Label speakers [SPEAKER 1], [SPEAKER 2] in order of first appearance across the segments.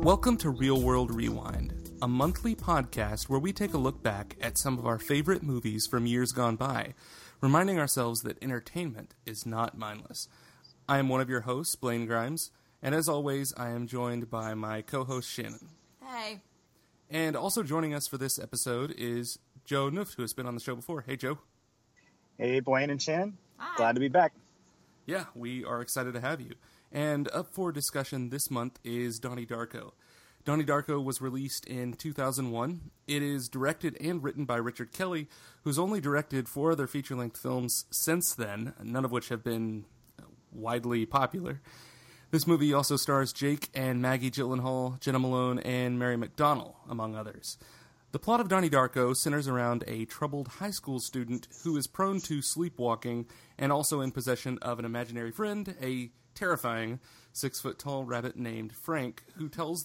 [SPEAKER 1] Welcome to Real World Rewind, a monthly podcast where we take a look back at some of our favorite movies from years gone by, reminding ourselves that entertainment is not mindless. I am one of your hosts, Blaine Grimes, and as always, I am joined by my co-host, Shannon.
[SPEAKER 2] Hey.
[SPEAKER 1] And also joining us for this episode is Joe Nuft, who has been on the show before. Hey, Joe.
[SPEAKER 3] Hey, Blaine and Shannon.
[SPEAKER 2] Hi.
[SPEAKER 3] Glad to be back.
[SPEAKER 1] Yeah, we are excited to have you. And up for discussion this month is Donnie Darko. Donnie Darko was released in 2001. It is directed and written by Richard Kelly, who's only directed 4 other feature-length films since then, none of which have been widely popular. This movie also stars Jake and Maggie Gyllenhaal, Jenna Malone, and Mary McDonnell, among others. The plot of Donnie Darko centers around a troubled high school student who is prone to sleepwalking and also in possession of an imaginary friend, a terrifying 6-foot-tall rabbit named Frank, who tells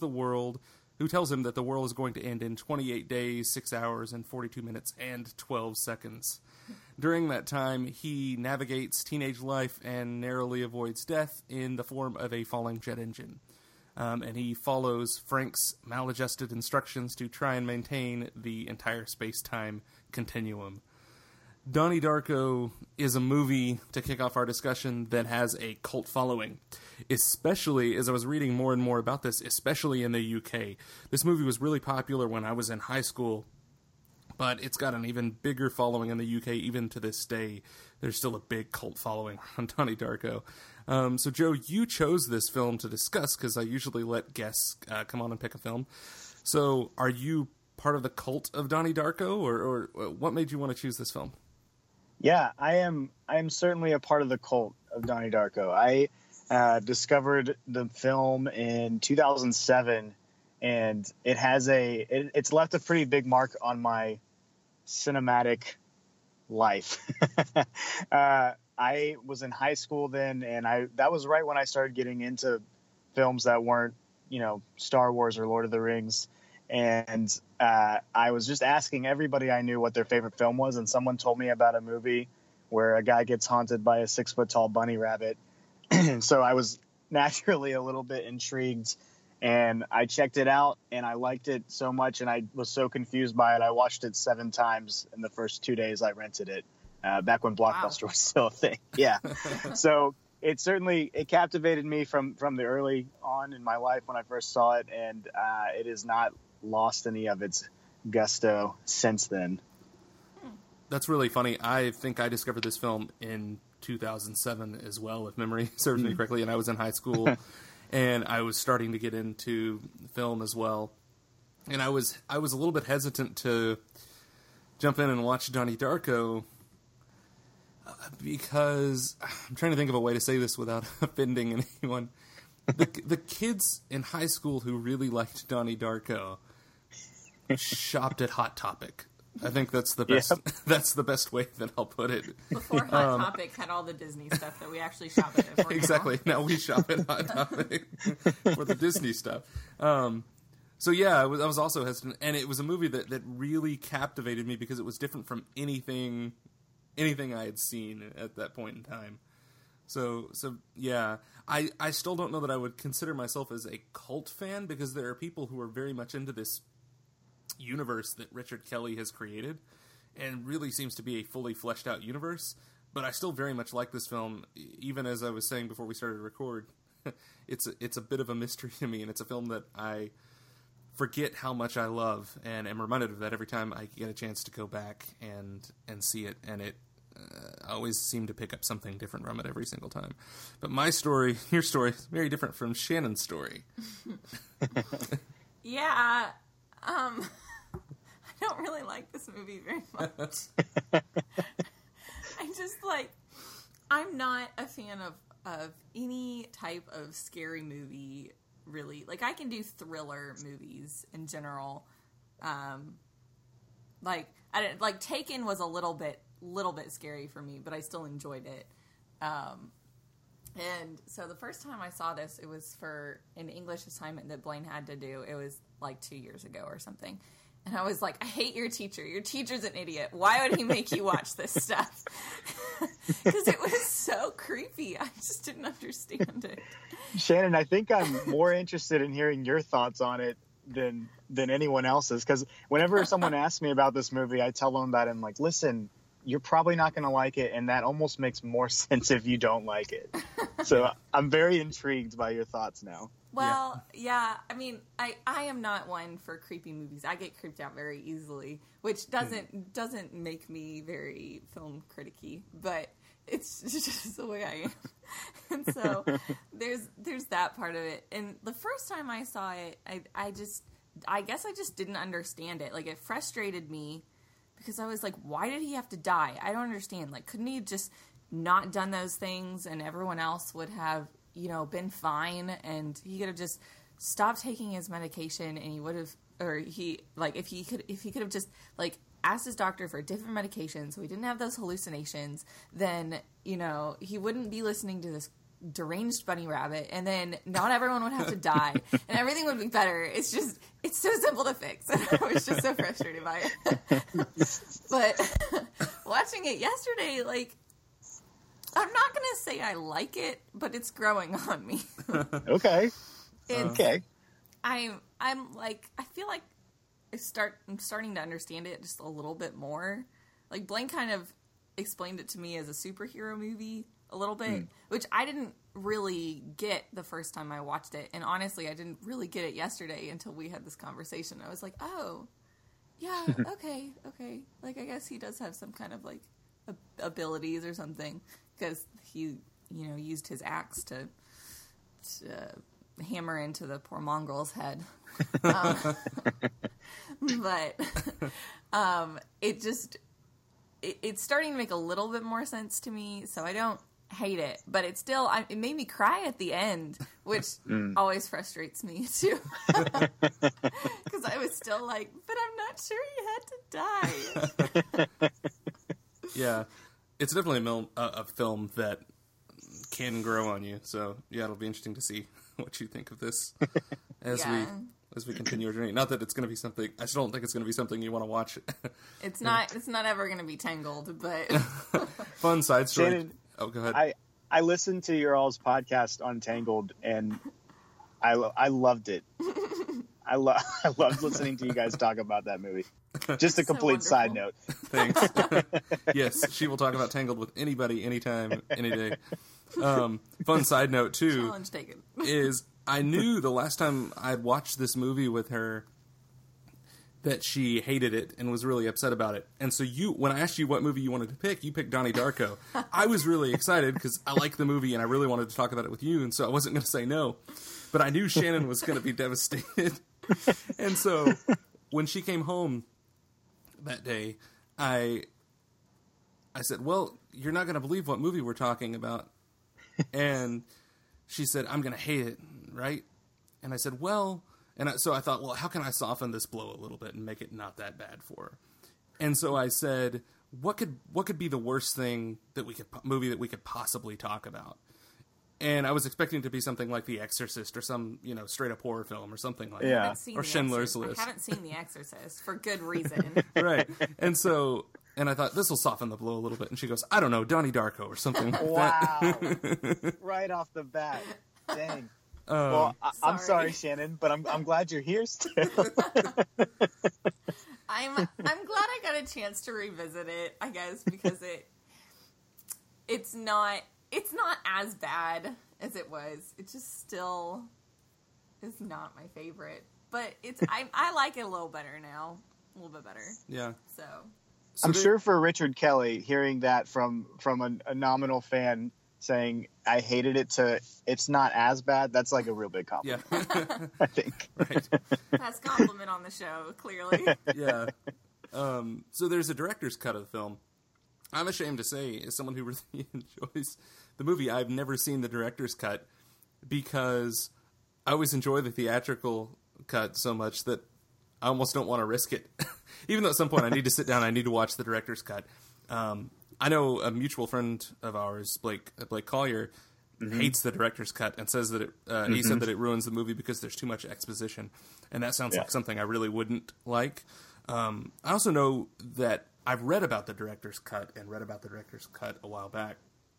[SPEAKER 1] him that the world is going to end in 28 days, 6 hours, and 42 minutes, and 12 seconds. During that time, he navigates teenage life and narrowly avoids death in the form of a falling jet engine. And he follows Frank's maladjusted instructions to try and maintain the entire space-time continuum. Donnie Darko is a movie, to kick off our discussion, that has a cult following. Especially, as I was reading more and more about this, especially in the UK. This movie was really popular when I was in high school, but it's got an even bigger following in the UK, even to this day. There's still a big cult following on Donnie Darko. So, Joe, you chose this film to discuss, because I usually let guests come on and pick a film. So, are you part of the cult of Donnie Darko, or what made you want to choose this film?
[SPEAKER 3] Yeah, I am certainly a part of the cult of Donnie Darko. I discovered the film in 2007, and it's left a pretty big mark on my cinematic life. I was in high school then, and that was right when I started getting into films that weren't, Star Wars or Lord of the Rings. And I was just asking everybody I knew what their favorite film was, and someone told me about a movie where a guy gets haunted by a 6-foot-tall bunny rabbit. And so I was naturally a little bit intrigued, and I checked it out, and I liked it so much, and I was so confused by it. I watched it 7 times in the first 2 days I rented it, back when Blockbuster was still a thing. Yeah. So it captivated me from the early on in my life when I first saw it, and it has not lost any of its gusto since then.
[SPEAKER 1] That's really funny. I think I discovered this film in 2007 as well, if memory serves me correctly, and I was in high school, and I was starting to get into film as well. And I was a little bit hesitant to jump in and watch Donnie Darko because I'm trying to think of a way to say this without offending anyone. The kids in high school who really liked Donnie Darko shopped at Hot Topic. I think that's the best. Yep. That's the best way that I'll put it.
[SPEAKER 2] Before Hot Topic had all the Disney stuff that we actually shop at it for.
[SPEAKER 1] Exactly. Now we shop at Hot Topic for the Disney stuff. So yeah, I was also hesitant, and it was a movie that really captivated me because it was different from anything I had seen at that point in time. So yeah, I still don't know that I would consider myself as a cult fan, because there are people who are very much into this universe that Richard Kelly has created, and really seems to be a fully fleshed out universe. But I still very much like this film, even as I was saying before we started to record. It's a bit of a mystery to me, and it's a film that I forget how much I love, and am reminded of that every time I get a chance to go back and see it, and it I always seem to pick up something different from it every single time. But my story, your story, is very different from Shannon's story.
[SPEAKER 2] Yeah, I don't really like this movie very much. I'm not a fan of any type of scary movie, really. Like, I can do thriller movies in general. Taken was a little bit scary for me, but I still enjoyed it. And so the first time I saw this, it was for an English assignment that Blaine had to do. It was like 2 years ago or something. And I was like, I hate your teacher. Your teacher's an idiot. Why would he make you watch this stuff? Because it was so creepy. I just didn't understand it.
[SPEAKER 3] Shannon, I think I'm more interested in hearing your thoughts on it than anyone else's. Because whenever someone asks me about this movie, I tell them about it. I'm like, listen, you're probably not going to like it, and that almost makes more sense if you don't like it. So I'm very intrigued by your thoughts now.
[SPEAKER 2] Well, yeah. I mean, I am not one for creepy movies. I get creeped out very easily, which doesn't make me very film criticky, but it's just the way I am. And so there's that part of it. And the first time I saw it, I guess I just didn't understand it. Like, it frustrated me because I was like, why did he have to die? I don't understand. Like, couldn't he have just not done those things and everyone else would have, been fine, and he could have just stopped taking his medication, and he would have, or if he could have just, like, asked his doctor for a different medication so he didn't have those hallucinations, then, he wouldn't be listening to this deranged bunny rabbit, and then not everyone would have to die, and everything would be better. It's so simple to fix. And I was just so frustrated by it. But watching it yesterday, like, I'm not going to say I like it, but it's growing on me.
[SPEAKER 3] Okay.
[SPEAKER 2] Okay. I'm like, I feel like I'm starting to understand it just a little bit more. Like, Blaine kind of explained it to me as a superhero movie a little bit, which I didn't really get the first time I watched it. And honestly, I didn't really get it yesterday until we had this conversation. I was like, oh, yeah, okay. Like, I guess he does have some kind of, like, abilities or something, because he, used his axe to hammer into the poor mongrel's head. But it's starting to make a little bit more sense to me, so I don't hate it. But it made me cry at the end, which always frustrates me too, because I was still like, but I'm not sure he had to die.
[SPEAKER 1] Yeah, it's definitely a film that can grow on you. So yeah, it'll be interesting to see what you think of this as we continue our journey. Not that it's going to be something. I still don't think it's going to be something you want to watch.
[SPEAKER 2] It's not ever going to be Tangled, but
[SPEAKER 1] fun side story.
[SPEAKER 3] Shannon,
[SPEAKER 1] oh, go ahead.
[SPEAKER 3] I listened to your all's podcast on Tangled, and I loved it. I loved listening to you guys talk about that movie. Just a complete side note.
[SPEAKER 1] Thanks. Yes, she will talk about Tangled with anybody, anytime, any day. Fun side note, too,
[SPEAKER 2] challenge taken,
[SPEAKER 1] is I knew the last time I'd watched this movie with her that she hated it and was really upset about it. And so when I asked you what movie you wanted to pick, you picked Donnie Darko. I was really excited because I like the movie and I really wanted to talk about it with you, and so I wasn't going to say no. But I knew Shannon was going to be devastated. And so when she came home that day, I said, well, you're not going to believe what movie we're talking about. And she said, I'm going to hate it, right? And I said, well, so I thought, well, how can I soften this blow a little bit and make it not that bad for her? And so I said, what could be the worst thing movie that we could possibly talk about? And I was expecting it to be something like The Exorcist or some, straight up horror film or something like that. Or Schindler's List.
[SPEAKER 2] I haven't seen The Exorcist for good reason.
[SPEAKER 1] Right. And I thought, this will soften the blow a little bit. And she goes, I don't know, Donnie Darko or something like that.
[SPEAKER 3] Wow. Right off the bat. Dang. Well, I'm sorry, Shannon, but I'm glad you're here still.
[SPEAKER 2] I'm glad I got a chance to revisit it, I guess, because it's not as bad as it was. It just still is not my favorite, but I like it a little better now, a little bit better.
[SPEAKER 1] Yeah.
[SPEAKER 2] So
[SPEAKER 3] I'm sure for Richard Kelly, hearing that from a nominal fan saying I hated it to it's not as bad, that's like a real big compliment.
[SPEAKER 1] Yeah.
[SPEAKER 3] I think.
[SPEAKER 1] Right.
[SPEAKER 2] Best compliment on the show, clearly.
[SPEAKER 1] Yeah. So there's a director's cut of the film. I'm ashamed to say, as someone who really enjoys the movie, I've never seen the director's cut because I always enjoy the theatrical cut so much that I almost don't want to risk it. Even though at some point I need to sit down, I need to watch the director's cut. I know a mutual friend of ours, Blake Collier, hates the director's cut and says that he said that it ruins the movie because there's too much exposition. And that sounds like something I really wouldn't like. I also know that I've read about the director's cut a while back.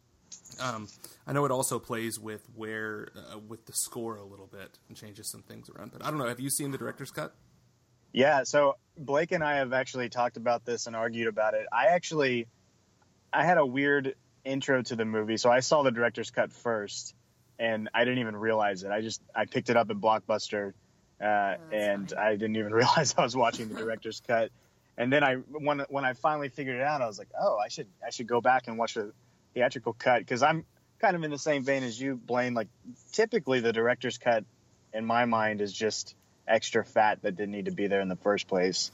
[SPEAKER 1] I know it also plays with with the score a little bit and changes some things around. But I don't know. Have you seen the director's cut?
[SPEAKER 3] Yeah. So Blake and I have actually talked about this and argued about it. I had a weird intro to the movie. So I saw the director's cut first and I didn't even realize it. I picked it up at Blockbuster and
[SPEAKER 2] funny.
[SPEAKER 3] I didn't even realize I was watching the director's cut. And then when I finally figured it out, I was like, oh, I should go back and watch the theatrical cut, because I'm kind of in the same vein as you, Blaine. Like, typically the director's cut in my mind is just extra fat that didn't need to be there in the first place.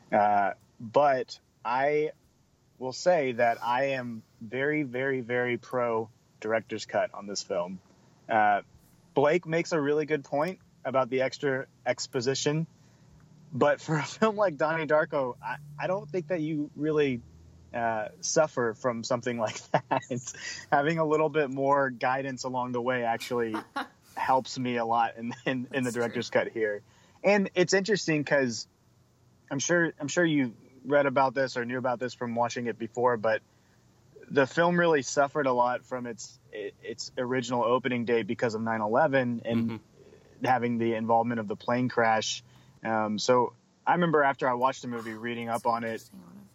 [SPEAKER 3] But I will say that I am very, very, very pro director's cut on this film. Blake makes a really good point about the extra exposition, but for a film like Donnie Darko, I don't think that you really suffer from something like that. Having a little bit more guidance along the way actually helps me a lot in the director's cut here. And it's interesting because I'm sure you read about this or knew about this from watching it before, but the film really suffered a lot from its original opening date because of 9/11 and having the involvement of the plane crash. So I remember after I watched the movie, reading up on it.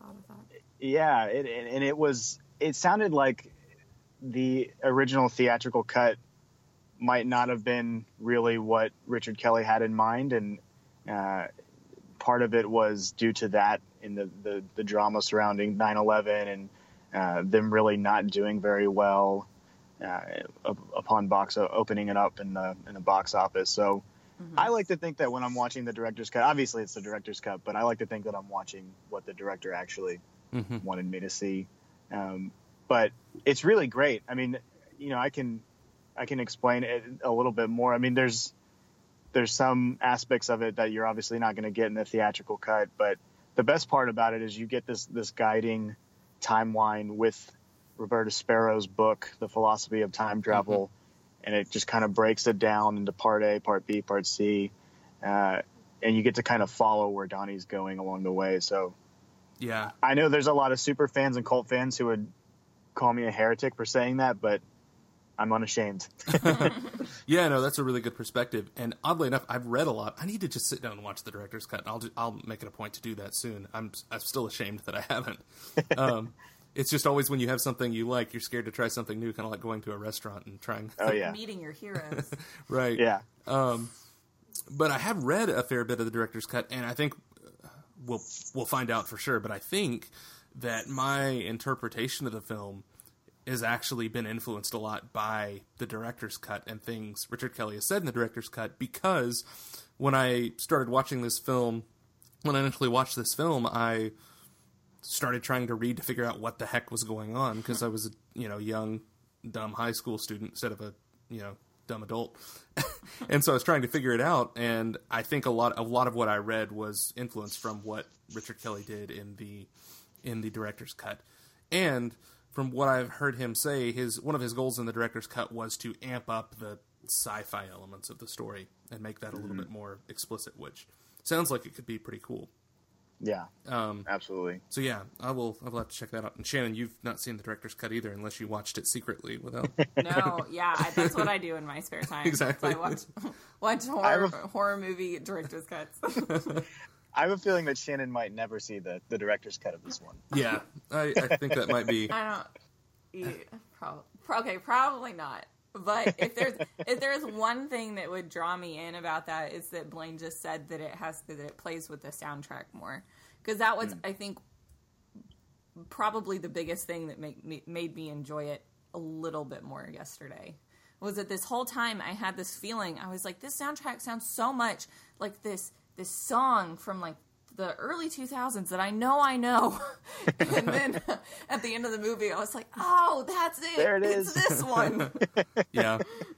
[SPEAKER 3] Yeah, it sounded like the original theatrical cut might not have been really what Richard Kelly had in mind, and part of it was due to that in the drama surrounding 9/11 and them really not doing very well upon opening it up in the box office. So I like to think that when I'm watching the director's cut, obviously it's the director's cut, but I like to think that I'm watching what the director actually wanted me to see. But it's really great. I mean, I can explain it a little bit more. I mean, there's some aspects of it that you're obviously not going to get in the theatrical cut, but the best part about it is you get this guiding timeline with Roberta Sparrow's book, The Philosophy of Time Travel, and it just kind of breaks it down into part A, part B, part C, and you get to kind of follow where Donnie's going along the way. So
[SPEAKER 1] yeah,
[SPEAKER 3] I know there's a lot of super fans and cult fans who would call me a heretic for saying that, but I'm unashamed.
[SPEAKER 1] Yeah, no, that's a really good perspective. And oddly enough, I've read a lot. I need to just sit down and watch the director's cut, and I'll make it a point to do that soon. I'm still ashamed that I haven't. It's just always when you have something you like, you're scared to try something new, kind of like going to a restaurant and trying.
[SPEAKER 3] Oh yeah,
[SPEAKER 2] meeting your heroes.
[SPEAKER 1] Right.
[SPEAKER 3] Yeah.
[SPEAKER 1] But I have read a fair bit of the director's cut, and I think we'll find out for sure. But I think that my interpretation of the film has actually been influenced a lot by the director's cut and things Richard Kelly has said in the director's cut, because when I started watching this film, when I initially watched this film, I started trying to read to figure out what the heck was going on, because I was a young, dumb high school student instead of a dumb adult. And so I was trying to figure it out, and I think a lot of what I read was influenced from what Richard Kelly did in the director's cut. And from what I've heard him say, one of his goals in the director's cut was to amp up the sci-fi elements of the story and make that a little bit more explicit, which sounds like it could be pretty cool.
[SPEAKER 3] Yeah, absolutely.
[SPEAKER 1] So yeah, I will have to check that out. And Shannon, you've not seen the director's cut either, unless you watched it secretly without.
[SPEAKER 2] No, yeah, that's what I do in my spare time.
[SPEAKER 1] Exactly.
[SPEAKER 2] I watch horror movie director's cuts.
[SPEAKER 3] I have a feeling that Shannon might never see the director's cut of this one.
[SPEAKER 1] Yeah, I think that might be.
[SPEAKER 2] I don't. Yeah, probably not. But if there's one thing that would draw me in about that, is that Blaine just said that it plays with the soundtrack more, because that was I think probably the biggest thing that made me enjoy it a little bit more yesterday. Was that this whole time I had this feeling, I was like, this soundtrack sounds so much like this song from like the early 2000s that I know. And then at the end of the movie, I was like, oh, that's it.
[SPEAKER 3] There it is.
[SPEAKER 2] It's this one.
[SPEAKER 1] Yeah.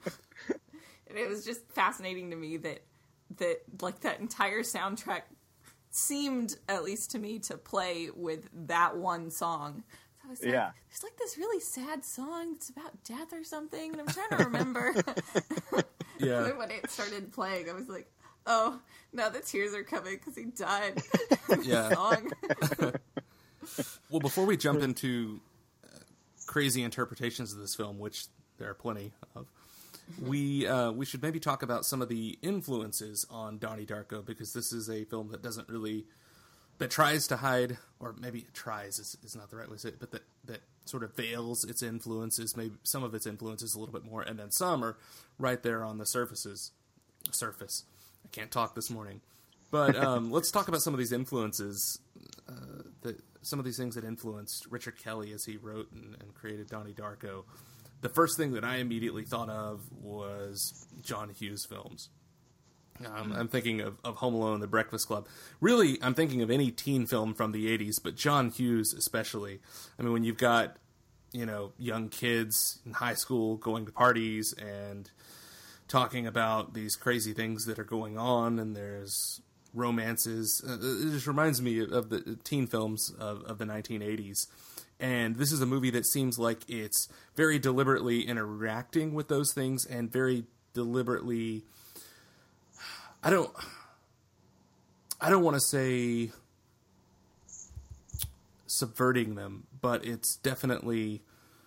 [SPEAKER 2] And it was just fascinating to me that like that entire soundtrack seemed, at least to me, to play with that one song. So I was like, there's like this really sad song that's about death or something, and I'm trying to remember.
[SPEAKER 1] Yeah.
[SPEAKER 2] And then when it started playing, I was like, Oh, now the tears are coming because he died.
[SPEAKER 1] Yeah.
[SPEAKER 2] Song.
[SPEAKER 1] Well, before we jump into crazy interpretations of this film, which there are plenty of, we should maybe talk about some of the influences on Donnie Darko, because this is a film that tries to hide, or maybe tries is not the right way to say it, but that sort of veils its influences, maybe some of its influences a little bit more, and then some are right there on the surface. I can't talk this morning. But let's talk about some of these influences, some of these things that influenced Richard Kelly as he wrote and created Donnie Darko. The first thing that I immediately thought of was John Hughes films. I'm thinking of Home Alone, The Breakfast Club. Really, I'm thinking of any teen film from the 80s, but John Hughes especially. I mean, when you've got, young kids in high school going to parties and talking about these crazy things that are going on, and there's romances. It just reminds me of the teen films of the 1980s. And this is a movie that seems like it's very deliberately interacting with those things and very deliberately... I don't want to say subverting them, but it's definitely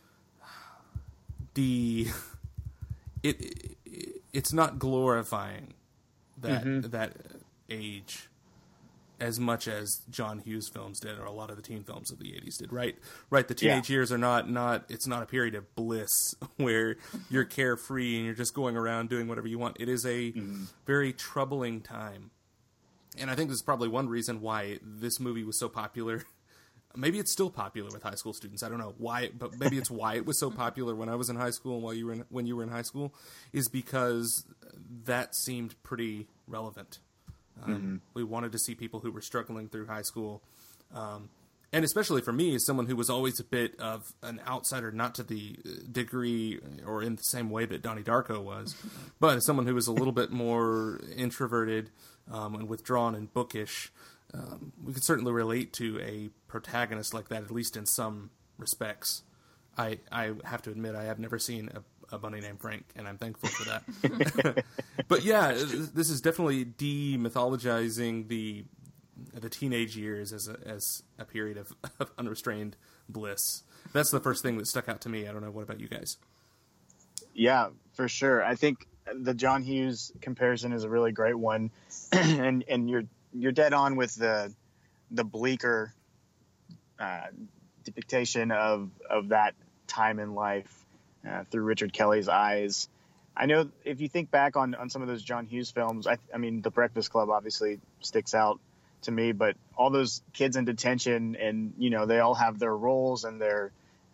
[SPEAKER 1] it's not glorifying that age as much as John Hughes films did, or a lot of the teen films of the 80s did, right? Right, the teenage years are not it's not a period of bliss where you're carefree and you're just going around doing whatever you want. It is a very troubling time. And I think this is probably one reason why this movie was so popular. Maybe it's still popular with high school students. I don't know why, but maybe it's why it was so popular when I was in high school and when you were in high school, is because that seemed pretty relevant. We wanted to see people who were struggling through high school. And especially for me, as someone who was always a bit of an outsider, not to the degree or in the same way that Donnie Darko was, but as someone who was a little bit more introverted and withdrawn and bookish, we could certainly relate to a protagonist like that, at least in some respects. I have to admit, I have never seen a bunny named Frank, and I'm thankful for that. But yeah, this is definitely demythologizing the teenage years as a period of unrestrained bliss. That's the first thing that stuck out to me. I don't know. What about you guys?
[SPEAKER 3] Yeah, for sure. I think the John Hughes comparison is a really great one, and you're dead on with the bleaker depiction of that time in life through Richard Kelly's eyes. I know if you think back on some of those John Hughes films, I mean, The Breakfast Club obviously sticks out to me, but all those kids in detention, and they all have their roles and their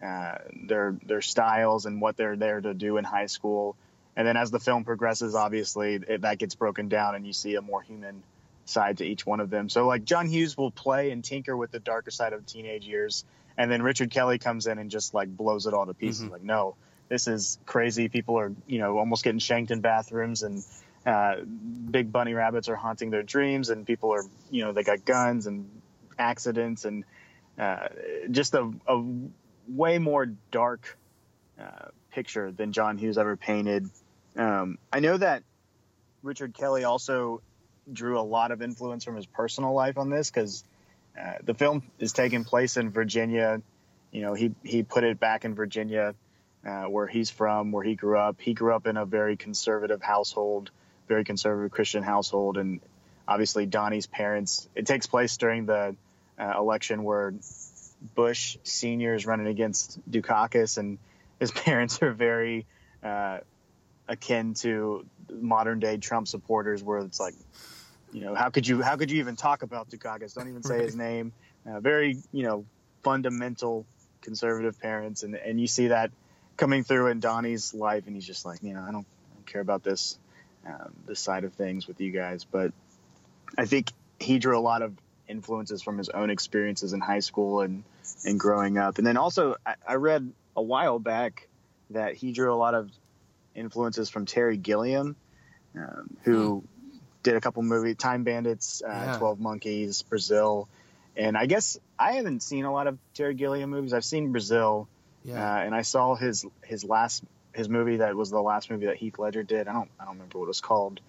[SPEAKER 3] styles and what they're there to do in high school. And then as the film progresses, obviously that gets broken down and you see a more human side to each one of them. So like John Hughes will play and tinker with the darker side of teenage years, and then Richard Kelly comes in and just like blows it all to pieces. Like, no, this is crazy. People are, almost getting shanked in bathrooms, and big bunny rabbits are haunting their dreams, and people are, they got guns and accidents, and just a way more dark picture than John Hughes ever painted. I know that Richard Kelly also drew a lot of influence from his personal life on this, because the film is taking place in Virginia. He put it back in Virginia, where he's from, where he grew up. He grew up in a very conservative household, very conservative Christian household. And obviously Donnie's parents, it takes place during the election where Bush Sr. is running against Dukakis, and his parents are very akin to modern day Trump supporters, where it's like, how could you even talk about Dukakis? Don't even say his name. Very, fundamental conservative parents. And you see that coming through in Donnie's life, and he's just like, I don't care about this side of things with you guys. But I think he drew a lot of influences from his own experiences in high school and growing up. And then also I read a while back that he drew a lot of influences from Terry Gilliam, who did a couple movies, Time Bandits, 12 Monkeys, Brazil. And I guess I haven't seen a lot of Terry Gilliam movies. I've seen Brazil, and I saw his movie that was the last movie that Heath Ledger did. I don't remember what it was called,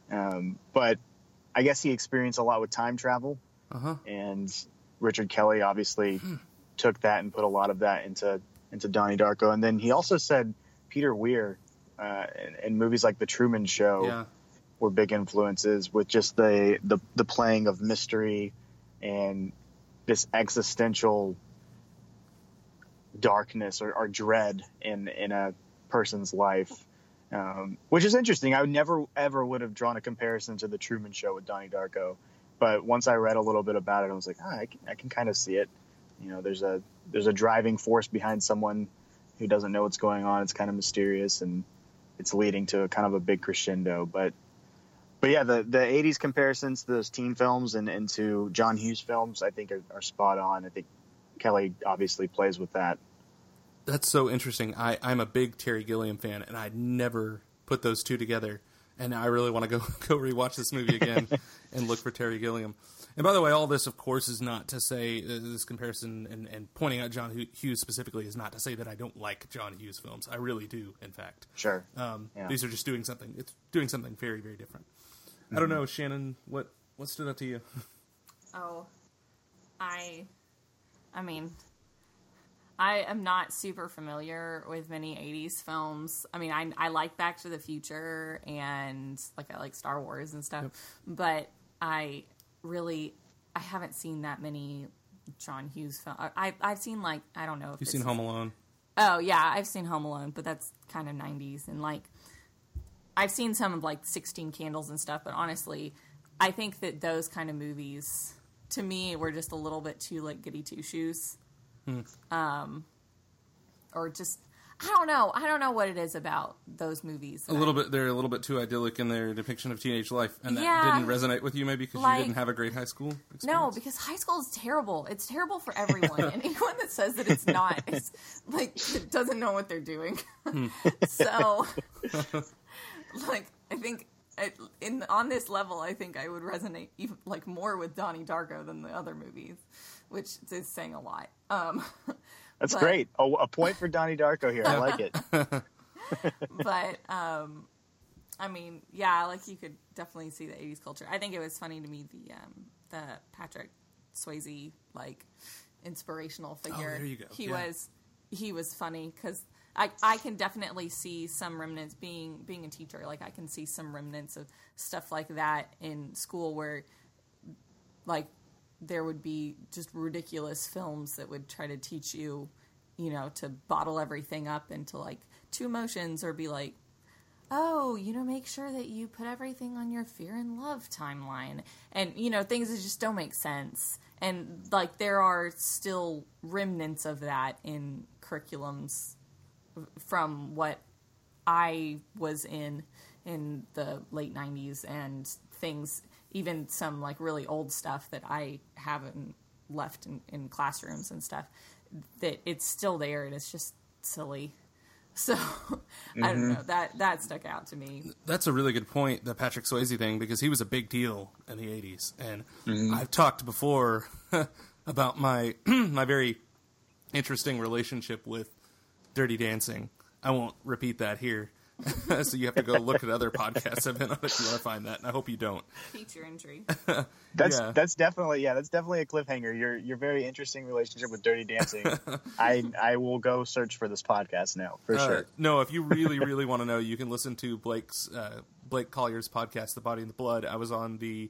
[SPEAKER 3] But I guess he experienced a lot with time travel, and Richard Kelly obviously took that and put a lot of that into Donnie Darko. And then he also said Peter Weir in movies like The Truman Show were big influences, with just the playing of mystery and this existential darkness or dread in a person's life, which is interesting. I would never ever would have drawn a comparison to The Truman Show with Donnie Darko, but once I read a little bit about it, I was like, I can kind of see it. You know, there's a driving force behind someone who doesn't know what's going on. It's kind of mysterious, and it's leading to a kind of a big crescendo. But yeah, the 80s comparisons to those teen films and to John Hughes films, I think are spot on. I think Kelly obviously plays with that.
[SPEAKER 1] That's so interesting. I'm a big Terry Gilliam fan, and I'd never put those two together. And I really want to go rewatch this movie again and look for Terry Gilliam. And by the way, all this, of course, is not to say this comparison and pointing out John Hughes specifically is not to say that I don't like John Hughes films. I really do, in fact.
[SPEAKER 3] Sure.
[SPEAKER 1] These are just doing something. It's doing something very, very different. I don't know, Shannon. What stood out to you?
[SPEAKER 2] Oh, I mean, I am not super familiar with many 80s films. I mean, I like Back to the Future and I like Star Wars and stuff, but I haven't seen that many John Hughes films. I've seen I don't know if
[SPEAKER 1] you've seen Home Alone.
[SPEAKER 2] Oh yeah, I've seen Home Alone, but that's kind of 90s, and I've seen some of 16 Candles and stuff, but honestly, I think that those kind of movies to me were just a little bit too goody two shoes. Or just I don't know what it is about those movies.
[SPEAKER 1] They're a little bit too idyllic in their depiction of teenage life, and that didn't resonate with you maybe because you didn't have a great high school experience? No,
[SPEAKER 2] because high school is terrible. It's terrible for everyone, and anyone that says that it's not, it's doesn't know what they're doing. So, I think on this level, I think I would resonate even more with Donnie Darko than the other movies, which is saying a lot.
[SPEAKER 3] That's great. A point for Donnie Darko here. I like it.
[SPEAKER 2] But, I mean, yeah, you could definitely see the 80s culture. I think it was funny to me, the Patrick Swayze, inspirational figure.
[SPEAKER 1] Oh, there you go.
[SPEAKER 2] He was funny because I can definitely see some remnants being a teacher. I can see some remnants of stuff like that in school where, there would be just ridiculous films that would try to teach you, to bottle everything up into two emotions, or be make sure that you put everything on your fear and love timeline, and things that just don't make sense. And there are still remnants of that in curriculums from what I was in the late 90s, and things, even some really old stuff that I haven't left in classrooms and stuff, that it's still there and it's just silly. So I don't know, that stuck out to me.
[SPEAKER 1] That's a really good point, the Patrick Swayze thing, because he was a big deal in the 80s. And I've talked before about my my very interesting relationship with Dirty Dancing. I won't repeat that here. So you have to go look at other podcasts I've been on if you want to find that, and I hope you don't.
[SPEAKER 2] Feature injury.
[SPEAKER 3] That's definitely a cliffhanger. Your very interesting relationship with Dirty Dancing. I will go search for this podcast now for sure.
[SPEAKER 1] No, if you really really want to know, you can listen to Blake Collier's podcast, The Body and the Blood. I was on the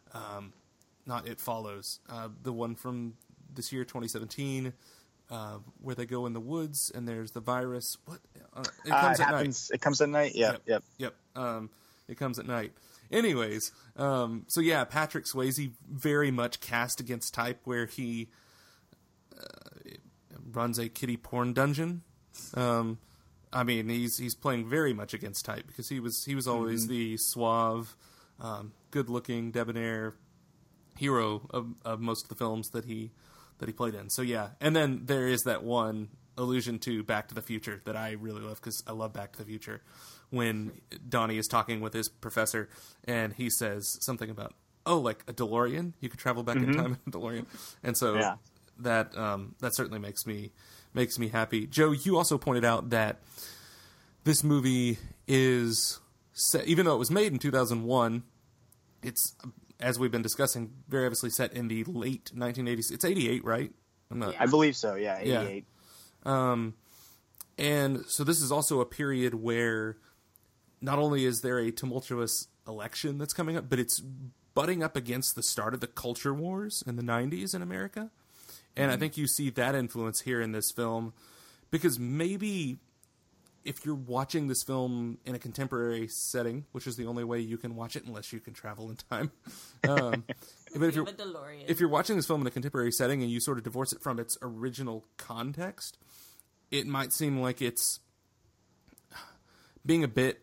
[SPEAKER 1] not It Follows, the one from this year, 2017. Where they go in the woods and there's the virus. What? It comes at night.
[SPEAKER 3] It comes at night. Yep.
[SPEAKER 1] It comes at night. Anyways, so yeah, Patrick Swayze very much cast against type, where he runs a kiddie porn dungeon. I mean, he's playing very much against type because he was always the suave, good-looking, debonair hero of most of the films that he played in. So yeah, and then there is that one allusion to Back to the Future that I really love, because I love Back to the Future, when Donnie is talking with his professor and he says something about, a DeLorean, you could travel back in time in a DeLorean. And so that certainly makes me happy. Joe, you also pointed out that this movie is set, even though it was made in 2001, it's, as we've been discussing, very obviously set in the late 1980s. It's 88, right?
[SPEAKER 3] I believe so, yeah, 88.
[SPEAKER 1] Yeah. And so this is also a period where not only is there a tumultuous election that's coming up, but it's butting up against the start of the culture wars in the 90s in America. And I think you see that influence here in this film, because maybe if you're watching this film in a contemporary setting, which is the only way you can watch it unless you can travel in time. But if you're watching this film in a contemporary setting and you sort of divorce it from its original context, it might seem like it's being a bit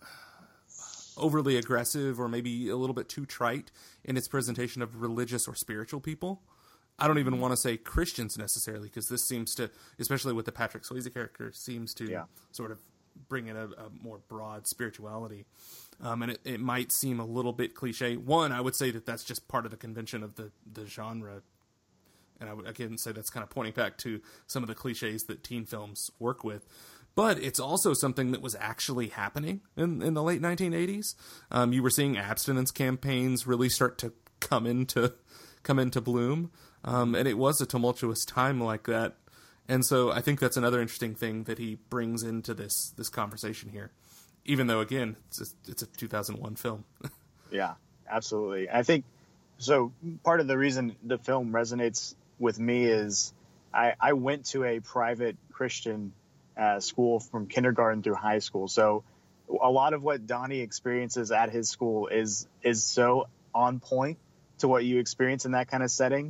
[SPEAKER 1] overly aggressive or maybe a little bit too trite in its presentation of religious or spiritual people. I don't even want to say Christians necessarily, because this seems to, especially with the Patrick Swayze character, seems to sort of bring in a more broad spirituality. And it might seem a little bit cliche. One, I would say that that's just part of the convention of the genre. And I would again say that's kind of pointing back to some of the cliches that teen films work with. But it's also something that was actually happening in the late 1980s. You were seeing abstinence campaigns really start to come into bloom. And it was a tumultuous time like that. And so I think that's another interesting thing that he brings into this conversation here. Even though, again, it's a 2001 film.
[SPEAKER 3] Yeah, absolutely. I think, so part of the reason the film resonates with me is I went to a private Christian school from kindergarten through high school. So a lot of what Donnie experiences at his school is so on point to what you experience in that kind of setting.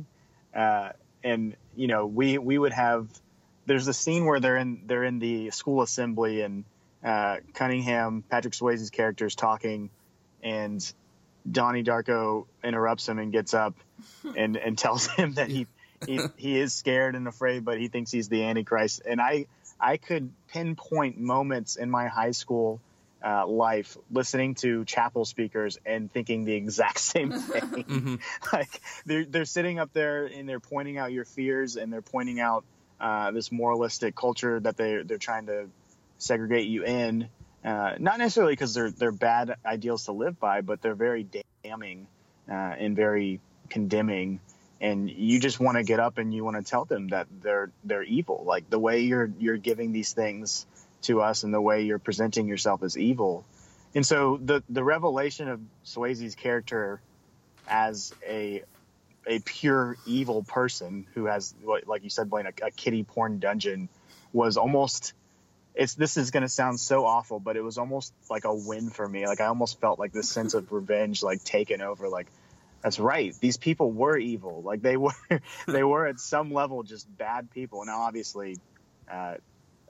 [SPEAKER 3] And you know, we would have, there's a scene where they're in the school assembly and Cunningham, Patrick Swayze's character, is talking, and Donnie Darko interrupts him and gets up and tells him that he is scared and afraid, but he thinks he's the Antichrist. And I could pinpoint moments in my high school life listening to chapel speakers and thinking the exact same thing. Mm-hmm. Like they're sitting up there and they're pointing out your fears, and they're pointing out this moralistic culture that they're trying to segregate you in. Not necessarily because they're bad ideals to live by, but they're very damning and very condemning. And you just want to get up and you want to tell them that they're evil. Like the way you're giving these things to us and the way you're presenting yourself as evil. And so the revelation of Swayze's character as a pure evil person who has, like you said, Blaine, a kiddie porn dungeon was almost, this is going to sound so awful, but it was almost like a win for me. Like I almost felt like this sense of revenge, like taken over. Like, that's right, these people were evil. Like they were at some level just bad people. Now, obviously, I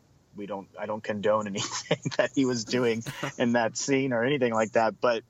[SPEAKER 3] don't condone anything that he was doing in that scene or anything like that. But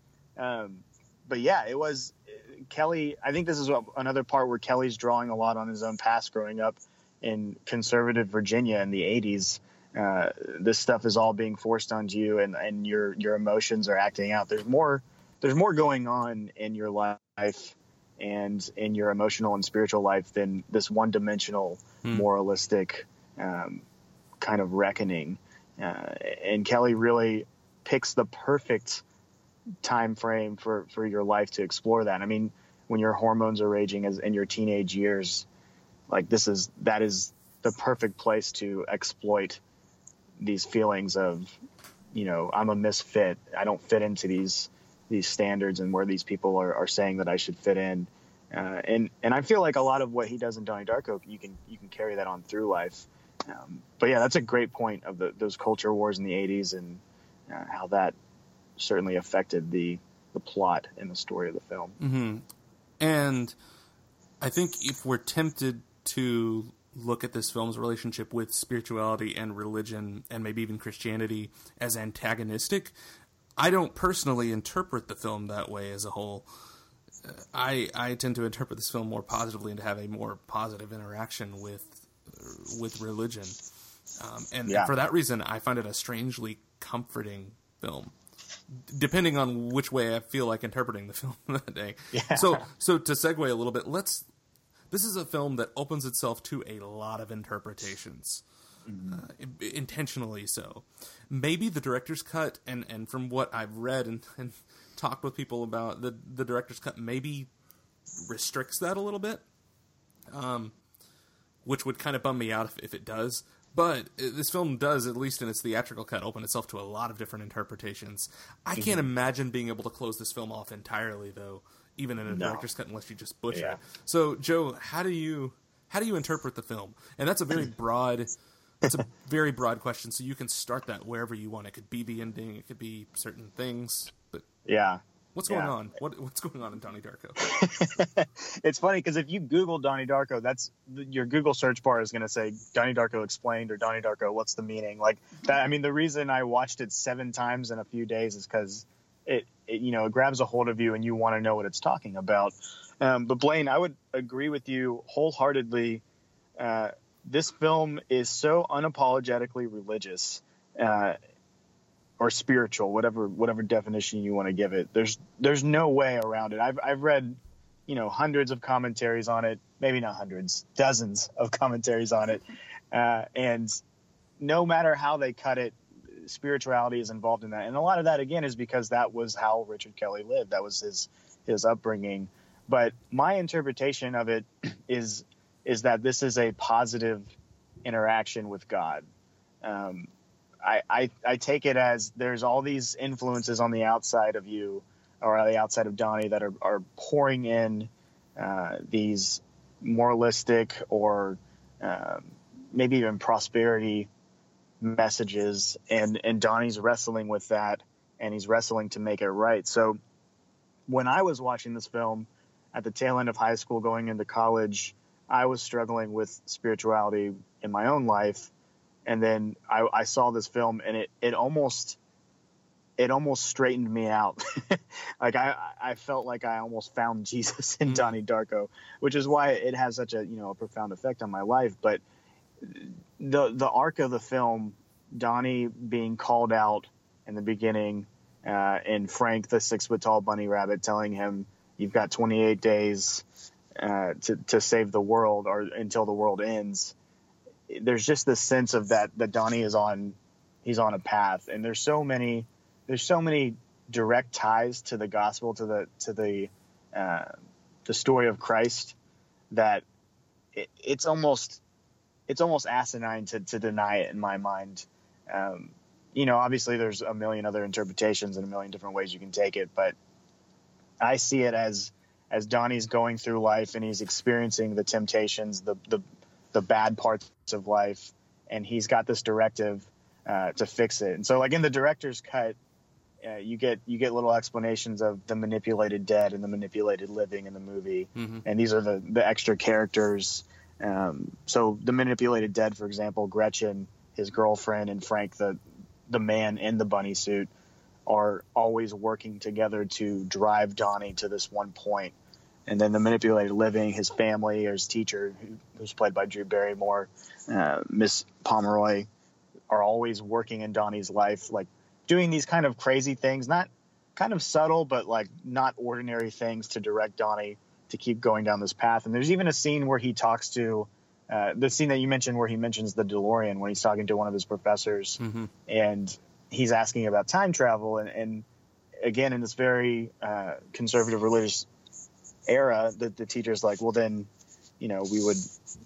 [SPEAKER 3] yeah, it was Kelly. I think this is another part where Kelly's drawing a lot on his own past growing up in conservative Virginia in the 80s. This stuff is all being forced onto you, and your emotions are acting out. There's more going on in your life and in your emotional and spiritual life than this one-dimensional moralistic kind of reckoning. And Kelly really picks the perfect time frame for your life to explore that. I mean, when your hormones are raging in your teenage years, like that is the perfect place to exploit these feelings of, you know, I'm a misfit. I don't fit into these standards and where these people are saying that I should fit in. And I feel like a lot of what he does in Donnie Darko, you can carry that on through life. But yeah, that's a great point of those culture wars in the 80s and how that certainly affected the plot and the story of the film.
[SPEAKER 1] Mm-hmm. And I think if we're tempted to look at this film's relationship with spirituality and religion and maybe even Christianity as antagonistic, I don't personally interpret the film that way as a whole. I tend to interpret this film more positively and to have a more positive interaction with religion. And for that reason, I find it a strangely comforting film, depending on which way I feel like interpreting the film that day. Yeah. So to segue a little bit, this is a film that opens itself to a lot of interpretations. intentionally so. Maybe the director's cut, and from what I've read and talked with people about, the director's cut maybe restricts that a little bit, which would kind of bum me out if it does. But this film does, at least in its theatrical cut, open itself to a lot of different interpretations. I can't imagine being able to close this film off entirely, though, even in a director's cut, unless you just butcher it. So, Joe, how do you interpret the film? And that's a very broad question. So you can start that wherever you want. It could be the ending, it could be certain things. But what's going on? What's going on in Donnie Darko?
[SPEAKER 3] It's funny because if you Google Donnie Darko, that's your Google search bar is going to say Donnie Darko explained or Donnie Darko, what's the meaning? Like that. I mean, the reason I watched it 7 times in a few days is because it grabs a hold of you and you want to know what it's talking about. But Blaine, I would agree with you wholeheartedly. This film is so unapologetically religious. Or spiritual, whatever definition you want to give it. There's no way around it. I've read, hundreds of commentaries on it, maybe not hundreds, dozens of commentaries on it, and no matter how they cut it, spirituality is involved in that, and a lot of that again is because that was how Richard Kelly lived. That was his upbringing. But my interpretation of it is that this is a positive interaction with God. I take it as there's all these influences on the outside of you or on the outside of Donnie that are pouring in these moralistic or maybe even prosperity messages, and Donnie's wrestling with that, and he's wrestling to make it right. So when I was watching this film at the tail end of high school going into college, I was struggling with spirituality in my own life. And then I saw this film, and it almost straightened me out. Like I felt like I almost found Jesus in Donnie Darko, which is why it has such a profound effect on my life. But the arc of the film, Donnie being called out in the beginning, and Frank, the 6-foot-tall bunny rabbit, telling him, "You've got 28 days to save the world, or until the world ends." There's just this sense of that Donnie he's on a path, and there's so many direct ties to the gospel, to the story of Christ, that it's almost asinine to deny it in my mind. Obviously there's a million other interpretations and a million different ways you can take it, but I see it as Donnie's going through life and he's experiencing the temptations, the bad parts of life, and he's got this directive to fix it. And so, like in the director's cut, you get little explanations of the manipulated dead and the manipulated living in the movie, and these are the extra characters. So the manipulated dead, for example, Gretchen, his girlfriend, and Frank, the man in the bunny suit, are always working together to drive Donnie to this one point. And then the manipulated living, his family, or his teacher, who's played by Drew Barrymore, Miss Pomeroy, are always working in Donnie's life, like doing these kind of crazy things, not kind of subtle, but like not ordinary things to direct Donnie to keep going down this path. And there's even a scene where he talks to the scene that you mentioned, where he mentions the DeLorean when he's talking to one of his professors, and he's asking about time travel. And again, in this very conservative religious era, the teacher's like, well, then, we would,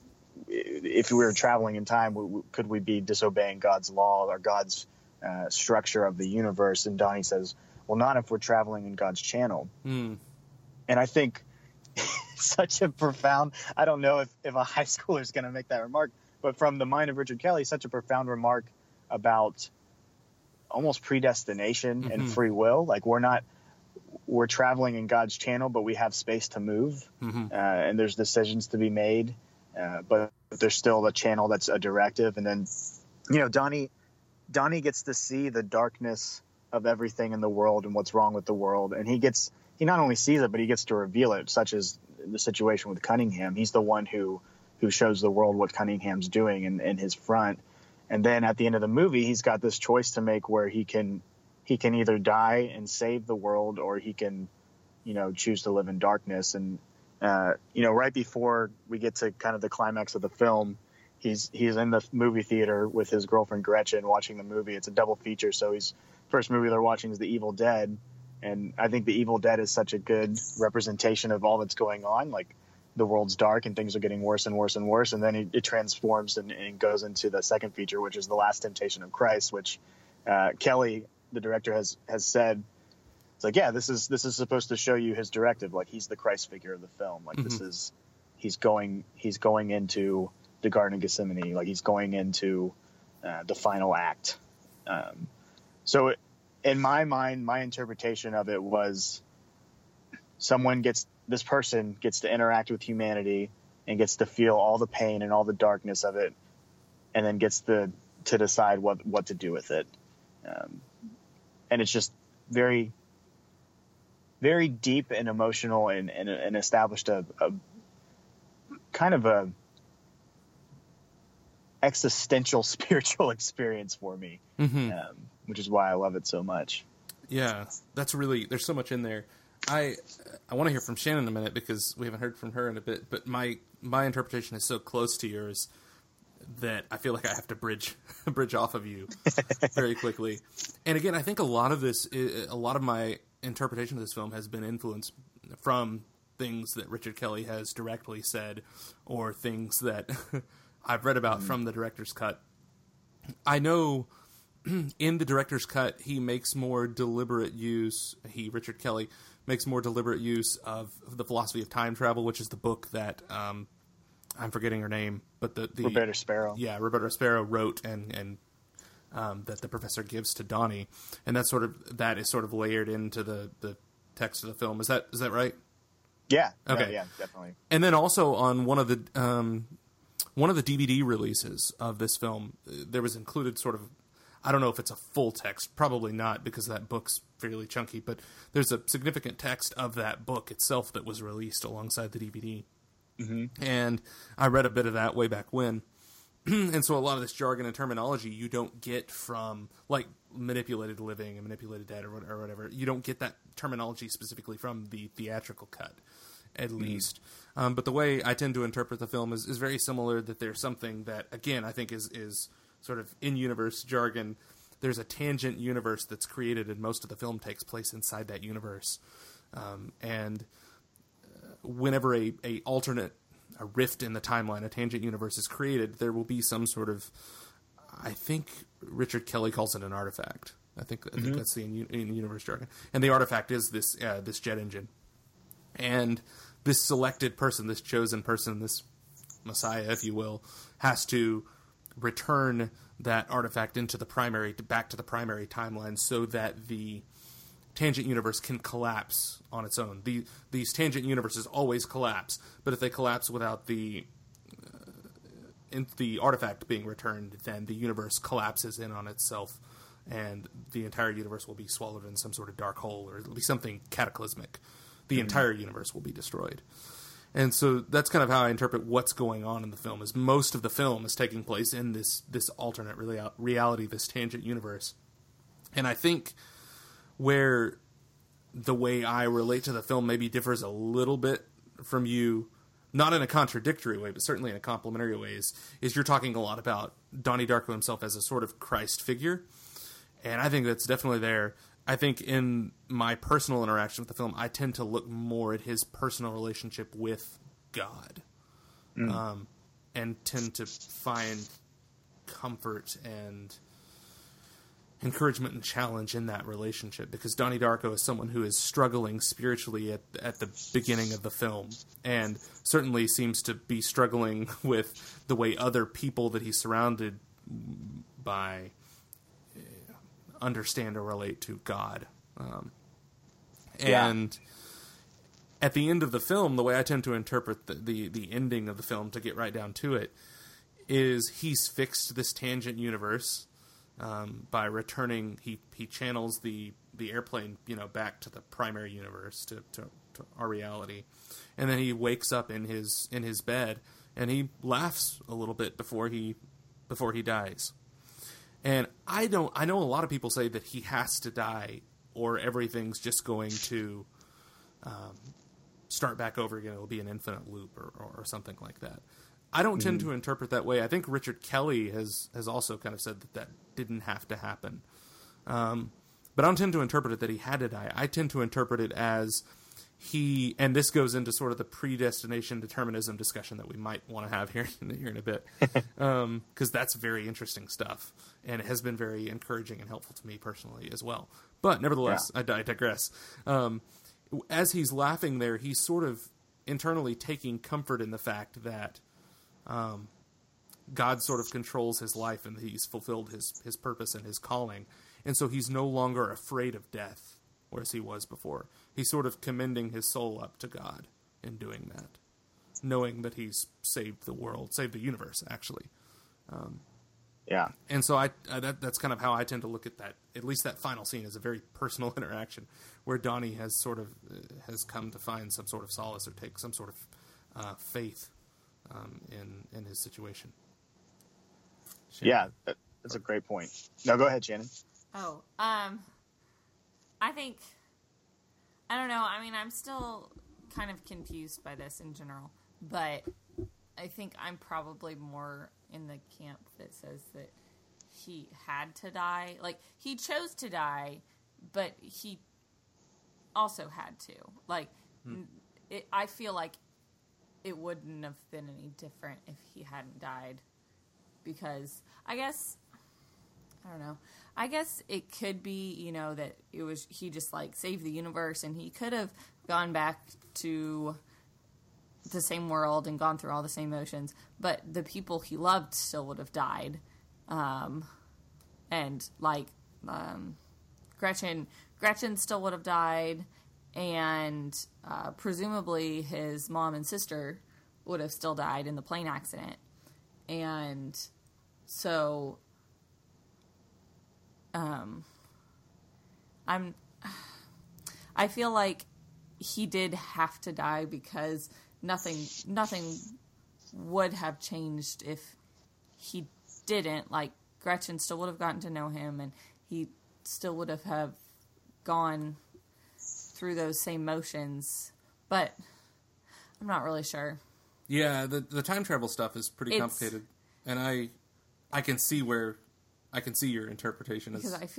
[SPEAKER 3] if we were traveling in time, could we be disobeying God's law or God's structure of the universe? And Donnie says, well, not if we're traveling in God's channel. And I think such a profound, I don't know if a high schooler is going to make that remark, but from the mind of Richard Kelly, such a profound remark about almost predestination and free will. Like we're traveling in God's channel, but we have space to move, and there's decisions to be made, but there's still a channel that's a directive. And then, Donnie gets to see the darkness of everything in the world and what's wrong with the world. And he not only sees it, but he gets to reveal it, such as the situation with Cunningham. He's the one who shows the world what Cunningham's doing in his front. And then at the end of the movie, he's got this choice to make where he can either die and save the world, or he can, choose to live in darkness. And, right before we get to kind of the climax of the film, he's in the movie theater with his girlfriend Gretchen watching the movie. It's a double feature, so first movie they're watching is The Evil Dead, and I think The Evil Dead is such a good representation of all that's going on. Like, the world's dark and things are getting worse and worse and worse, and then it transforms and goes into the second feature, which is The Last Temptation of Christ, which Kelly, the director, has said, it's like, yeah, this is supposed to show you his directive, like he's the Christ figure of the film, like he's going into the Garden of Gethsemane, like he's going into the final act. So in my mind, my interpretation of it was this person gets to interact with humanity and gets to feel all the pain and all the darkness of it, and then gets to decide what to do with it. And it's just very, very deep and emotional, and established a kind of a existential spiritual experience for me, which is why I love it so much.
[SPEAKER 1] Yeah, that's really, there's so much in there. I want to hear from Shannon in a minute because we haven't heard from her in a bit, but my interpretation is so close to yours that I feel like I have to bridge off of you very quickly. And again, I think a lot of my interpretation of this film has been influenced from things that Richard Kelly has directly said, or things that I've read about from the director's cut. I know in the director's cut, Richard Kelly makes more deliberate use of the philosophy of time travel, which is the book that I'm forgetting her name, but the
[SPEAKER 3] Roberta Sparrow.
[SPEAKER 1] Yeah, Roberta Sparrow wrote and that the professor gives to Donnie, and that is sort of layered into the text of the film. Is that right?
[SPEAKER 3] Yeah.
[SPEAKER 1] Okay.
[SPEAKER 3] Yeah, definitely.
[SPEAKER 1] And then also on one of the DVD releases of this film, there was included sort of, I don't know if it's a full text, probably not, because that book's fairly chunky, but there's a significant text of that book itself that was released alongside the DVD. Mm-hmm. And I read a bit of that way back when. And so a lot of this jargon and terminology you don't get from, like, manipulated living and manipulated dead or whatever. You don't get that terminology specifically from the theatrical cut, at least. But the way I tend to interpret the film is very similar, that there's something that, again, I think is sort of in-universe jargon. There's a tangent universe that's created, and most of the film takes place inside that universe. And whenever a rift in the timeline, a tangent universe is created, there will be some sort of, I think Richard Kelly calls it an artifact. I think that's the in-universe jargon. And the artifact is this jet engine. And this selected person, this chosen person, this messiah, if you will, has to return that artifact back to the primary timeline, so that the tangent universe can collapse on its own. These tangent universes always collapse, but if they collapse without the artifact being returned, then the universe collapses in on itself, and the entire universe will be swallowed in some sort of dark hole, or it'll be something cataclysmic. The entire universe will be destroyed. And so that's kind of how I interpret what's going on in the film, is most of the film is taking place in this alternate reality, this tangent universe. And I think where the way I relate to the film maybe differs a little bit from you, not in a contradictory way, but certainly in a complementary way, is you're talking a lot about Donnie Darko himself as a sort of Christ figure. And I think that's definitely there. I think in my personal interaction with the film, I tend to look more at his personal relationship with God, and tend to find comfort and encouragement and challenge in that relationship, because Donnie Darko is someone who is struggling spiritually at the beginning of the film, and certainly seems to be struggling with the way other people that he's surrounded by understand or relate to God. And at the end of the film, the way I tend to interpret the ending of the film, to get right down to it, is he's fixed this tangent universe by returning. He channels the airplane, back to the primary universe, to our reality, and then he wakes up in his bed, and he laughs a little bit before he dies. And I know a lot of people say that he has to die, or everything's just going to start back over again. It'll be an infinite loop or something like that. I don't tend to interpret that way. I think Richard Kelly has also kind of said that didn't have to happen. But I don't tend to interpret it that he had to die. I tend to interpret it as and this goes into sort of the predestination determinism discussion that we might want to have here in a bit, because that's very interesting stuff, and it has been very encouraging and helpful to me personally as well. But nevertheless, I digress. As he's laughing there, he's sort of internally taking comfort in the fact that God sort of controls his life and he's fulfilled his purpose and his calling. And so he's no longer afraid of death, whereas he was before. He's sort of commending his soul up to God in doing that, knowing that he's saved the world, saved the universe, actually. And so that's kind of how I tend to look at that. At least that final scene is a very personal interaction where Donnie has sort of has come to find some sort of solace or take some sort of faith in his situation. Shannon?
[SPEAKER 3] Yeah, that's a great point. No, go ahead, Shannon.
[SPEAKER 2] I think, I don't know. I mean, I'm still kind of confused by this in general, but I think I'm probably more in the camp that says that he had to die. Like, he chose to die, but he also had to. Like, I feel like it wouldn't have been any different if he hadn't died. Because, I guess, I don't know. I guess it could be, that he just, like, saved the universe, and he could have gone back to the same world and gone through all the same motions, but the people he loved still would have died. And, like, Gretchen still would have died, and presumably his mom and sister would have still died in the plane accident. And so I feel like he did have to die because nothing would have changed if he didn't. Like, Gretchen still would have gotten to know him, and he still would have gone through those same motions. But I'm not really sure.
[SPEAKER 1] Yeah, the time travel stuff is pretty complicated, and I can see your interpretation is,
[SPEAKER 2] because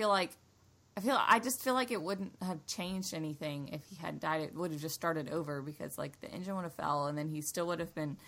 [SPEAKER 2] I just feel like it wouldn't have changed anything if he had died. It would have just started over because, like, the engine would have fell, and then he still would have been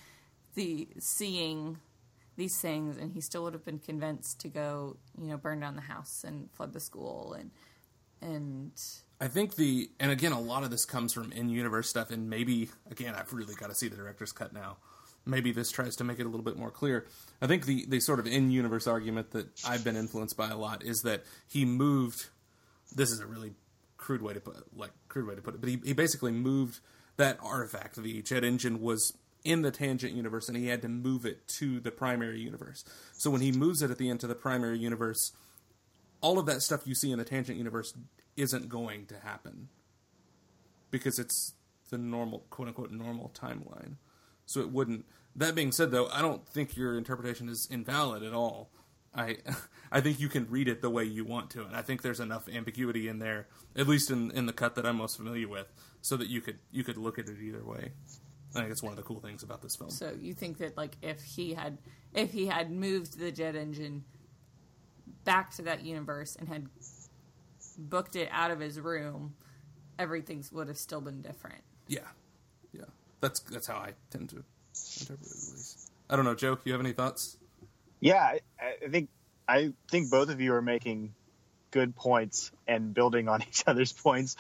[SPEAKER 2] seeing these things, and he still would have been convinced to go, burn down the house and flood the school, and
[SPEAKER 1] I think and again, a lot of this comes from in-universe stuff, and maybe, again, I've really got to see the director's cut now. Maybe this tries to make it a little bit more clear. I think the sort of in-universe argument that I've been influenced by a lot is that he moved. This is a really crude way to put it, but he basically moved that artifact. The jet engine was in the tangent universe, and he had to move it to the primary universe. So when he moves it at the end to the primary universe, all of that stuff you see in the tangent universe isn't going to happen because it's the normal, quote-unquote, normal timeline. So it wouldn't. That being said, though, I don't think your interpretation is invalid at all. I think you can read it the way you want to, and I think there's enough ambiguity in there, at least in the cut that I'm most familiar with, so that you could look at it either way. I think it's one of the cool things about this film.
[SPEAKER 2] So you think that, like, if he had moved the jet engine back to that universe and had booked it out of his room, everything would have still been different.
[SPEAKER 1] Yeah. That's how I tend to interpret it, at least. I don't know, Joe, you have any thoughts?
[SPEAKER 3] Yeah, I think both of you are making good points and building on each other's points.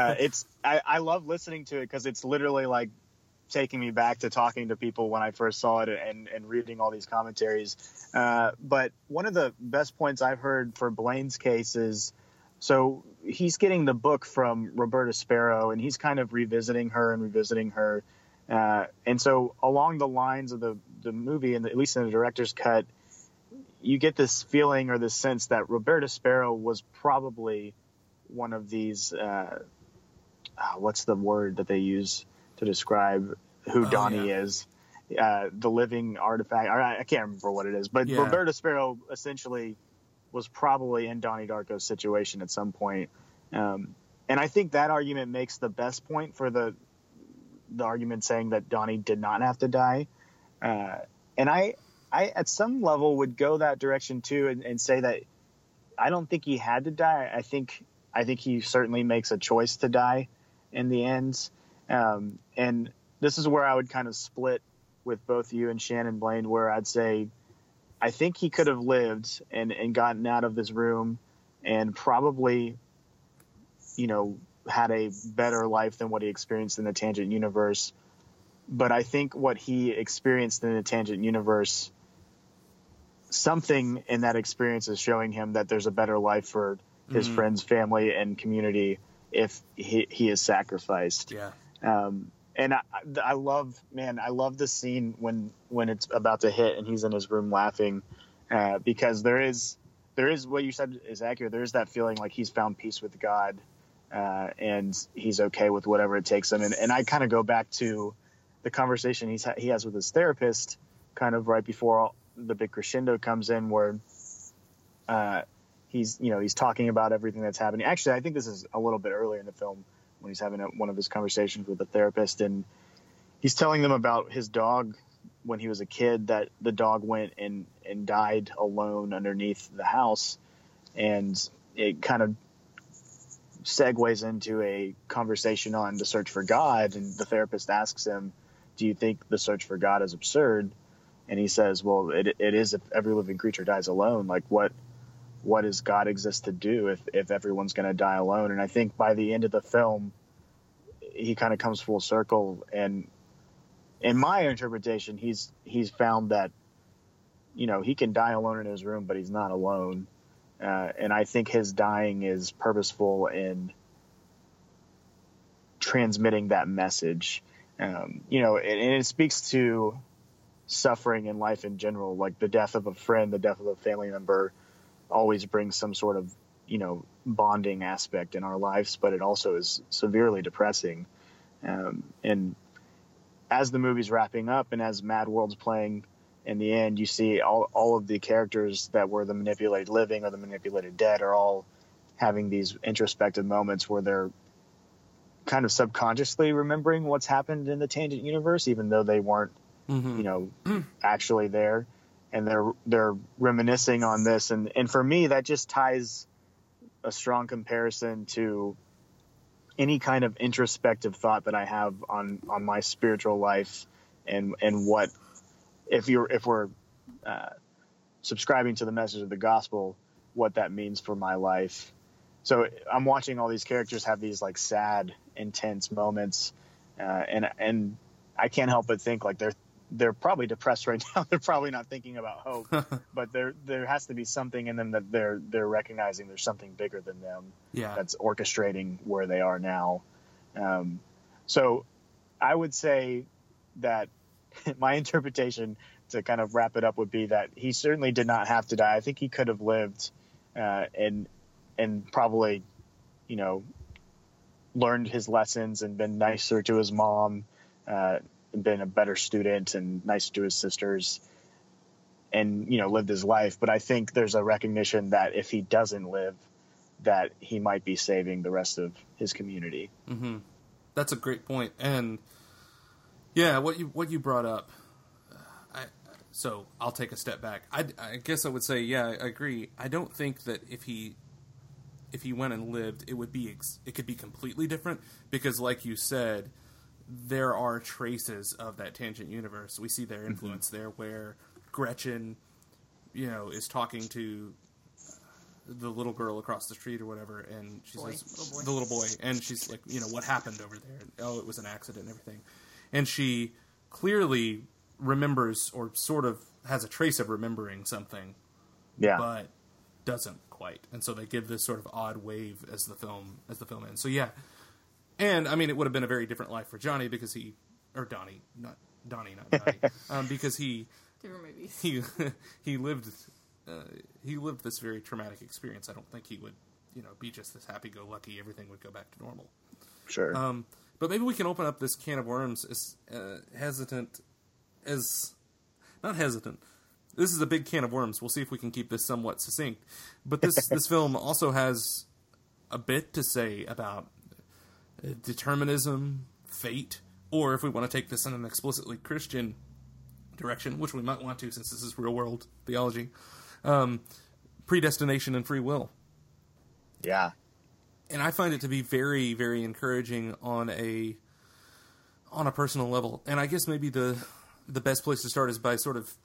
[SPEAKER 3] I love listening to it because it's literally like taking me back to talking to people when I first saw it and reading all these commentaries. But one of the best points I've heard for Blaine's case is, so he's getting the book from Roberta Sparrow, and he's kind of revisiting her. And so along the lines of the movie, and at least in the director's cut, you get this feeling or this sense that Roberta Sparrow was probably one of these, what's the word that they use to describe who Donnie is? The living artifact. I can't remember what it is, but yeah. Roberta Sparrow essentially was probably in Donnie Darko's situation at some point. And I think that argument makes the best point for the argument saying that Donnie did not have to die. And I at some level would go that direction too, and say that I don't think he had to die. I think he certainly makes a choice to die in the end. And this is where I would kind of split with both you and Shannon Blaine, where I'd say I think he could have lived and gotten out of this room and probably, had a better life than what he experienced in the Tangent universe. But I think what he experienced in the Tangent universe, something in that experience is showing him that there's a better life for his friends, family, and community if he is sacrificed.
[SPEAKER 1] Yeah.
[SPEAKER 3] And I love the scene when it's about to hit and he's in his room laughing, because there is what you said is accurate. There is that feeling like he's found peace with God, and he's okay with whatever it takes him. And I kind of go back to the conversation he has with his therapist, kind of right before the big crescendo comes in, where he's talking about everything that's happening. Actually, I think this is a little bit earlier in the film when he's having one of his conversations with the therapist, and he's telling them about his dog when he was a kid, that the dog went and died alone underneath the house. And it kind of segues into a conversation on the search for God. And the therapist asks him, do you think the search for God is absurd? And he says, well, it is if every living creature dies alone. Like, what does God exist to do if everyone's going to die alone? And I think by the end of the film, he kind of comes full circle. And in my interpretation, he's found that, he can die alone in his room, but he's not alone. And I think his dying is purposeful in transmitting that message. And it speaks to suffering in life in general, like the death of a friend, the death of a family member always brings some sort of, bonding aspect in our lives, but it also is severely depressing. And as the movie's wrapping up and as Mad World's playing in the end, you see all of the characters that were the manipulated living or the manipulated dead are all having these introspective moments where they're kind of subconsciously remembering what's happened in the Tangent universe, even though they weren't, actually there. And they're reminiscing on this. And for me, that just ties a strong comparison to any kind of introspective thought that I have on my spiritual life and what, if we're subscribing to the message of the gospel, what that means for my life. So I'm watching all these characters have these like sad, intense moments, and I can't help but think like they're probably depressed right now. They're probably not thinking about hope, but there has to be something in them that they're recognizing there's something bigger than them that's orchestrating where they are now. So I would say that my interpretation, to kind of wrap it up, would be that he certainly did not have to die. I think he could have lived and probably, learned his lessons and been nicer to his mom, been a better student and nice to his sisters, and lived his life. But I think there's a recognition that if he doesn't live, that he might be saving the rest of his community.
[SPEAKER 1] Mm-hmm. That's a great point. And yeah, what you brought up, so I'll take a step back. I guess I would say, yeah, I agree. I don't think that if he went and lived, it could be completely different, because like you said, there are traces of that Tangent universe. We see their influence there, where Gretchen, is talking to the little girl across the street or whatever, and she says, the little boy, and she's like, what happened over there? Oh, it was an accident and everything. And she clearly remembers, or sort of has a trace of remembering something, but doesn't quite. And so they give this sort of odd wave as the film ends. So yeah. And, I mean, it would have been a very different life for Johnny because Donnie, not Donnie, because
[SPEAKER 2] different movies.
[SPEAKER 1] He lived this very traumatic experience. I don't think he would, be just this happy-go-lucky, everything would go back to normal.
[SPEAKER 3] Sure.
[SPEAKER 1] But maybe we can open up this can of worms not hesitant. This is a big can of worms. We'll see if we can keep this somewhat succinct. But this film also has a bit to say about determinism, fate, or if we want to take this in an explicitly Christian direction, which we might want to since this is real world theology. Predestination and free will.
[SPEAKER 3] Yeah.
[SPEAKER 1] And I find it to be very, very encouraging on a personal level. And I guess maybe the best place to start is by sort of,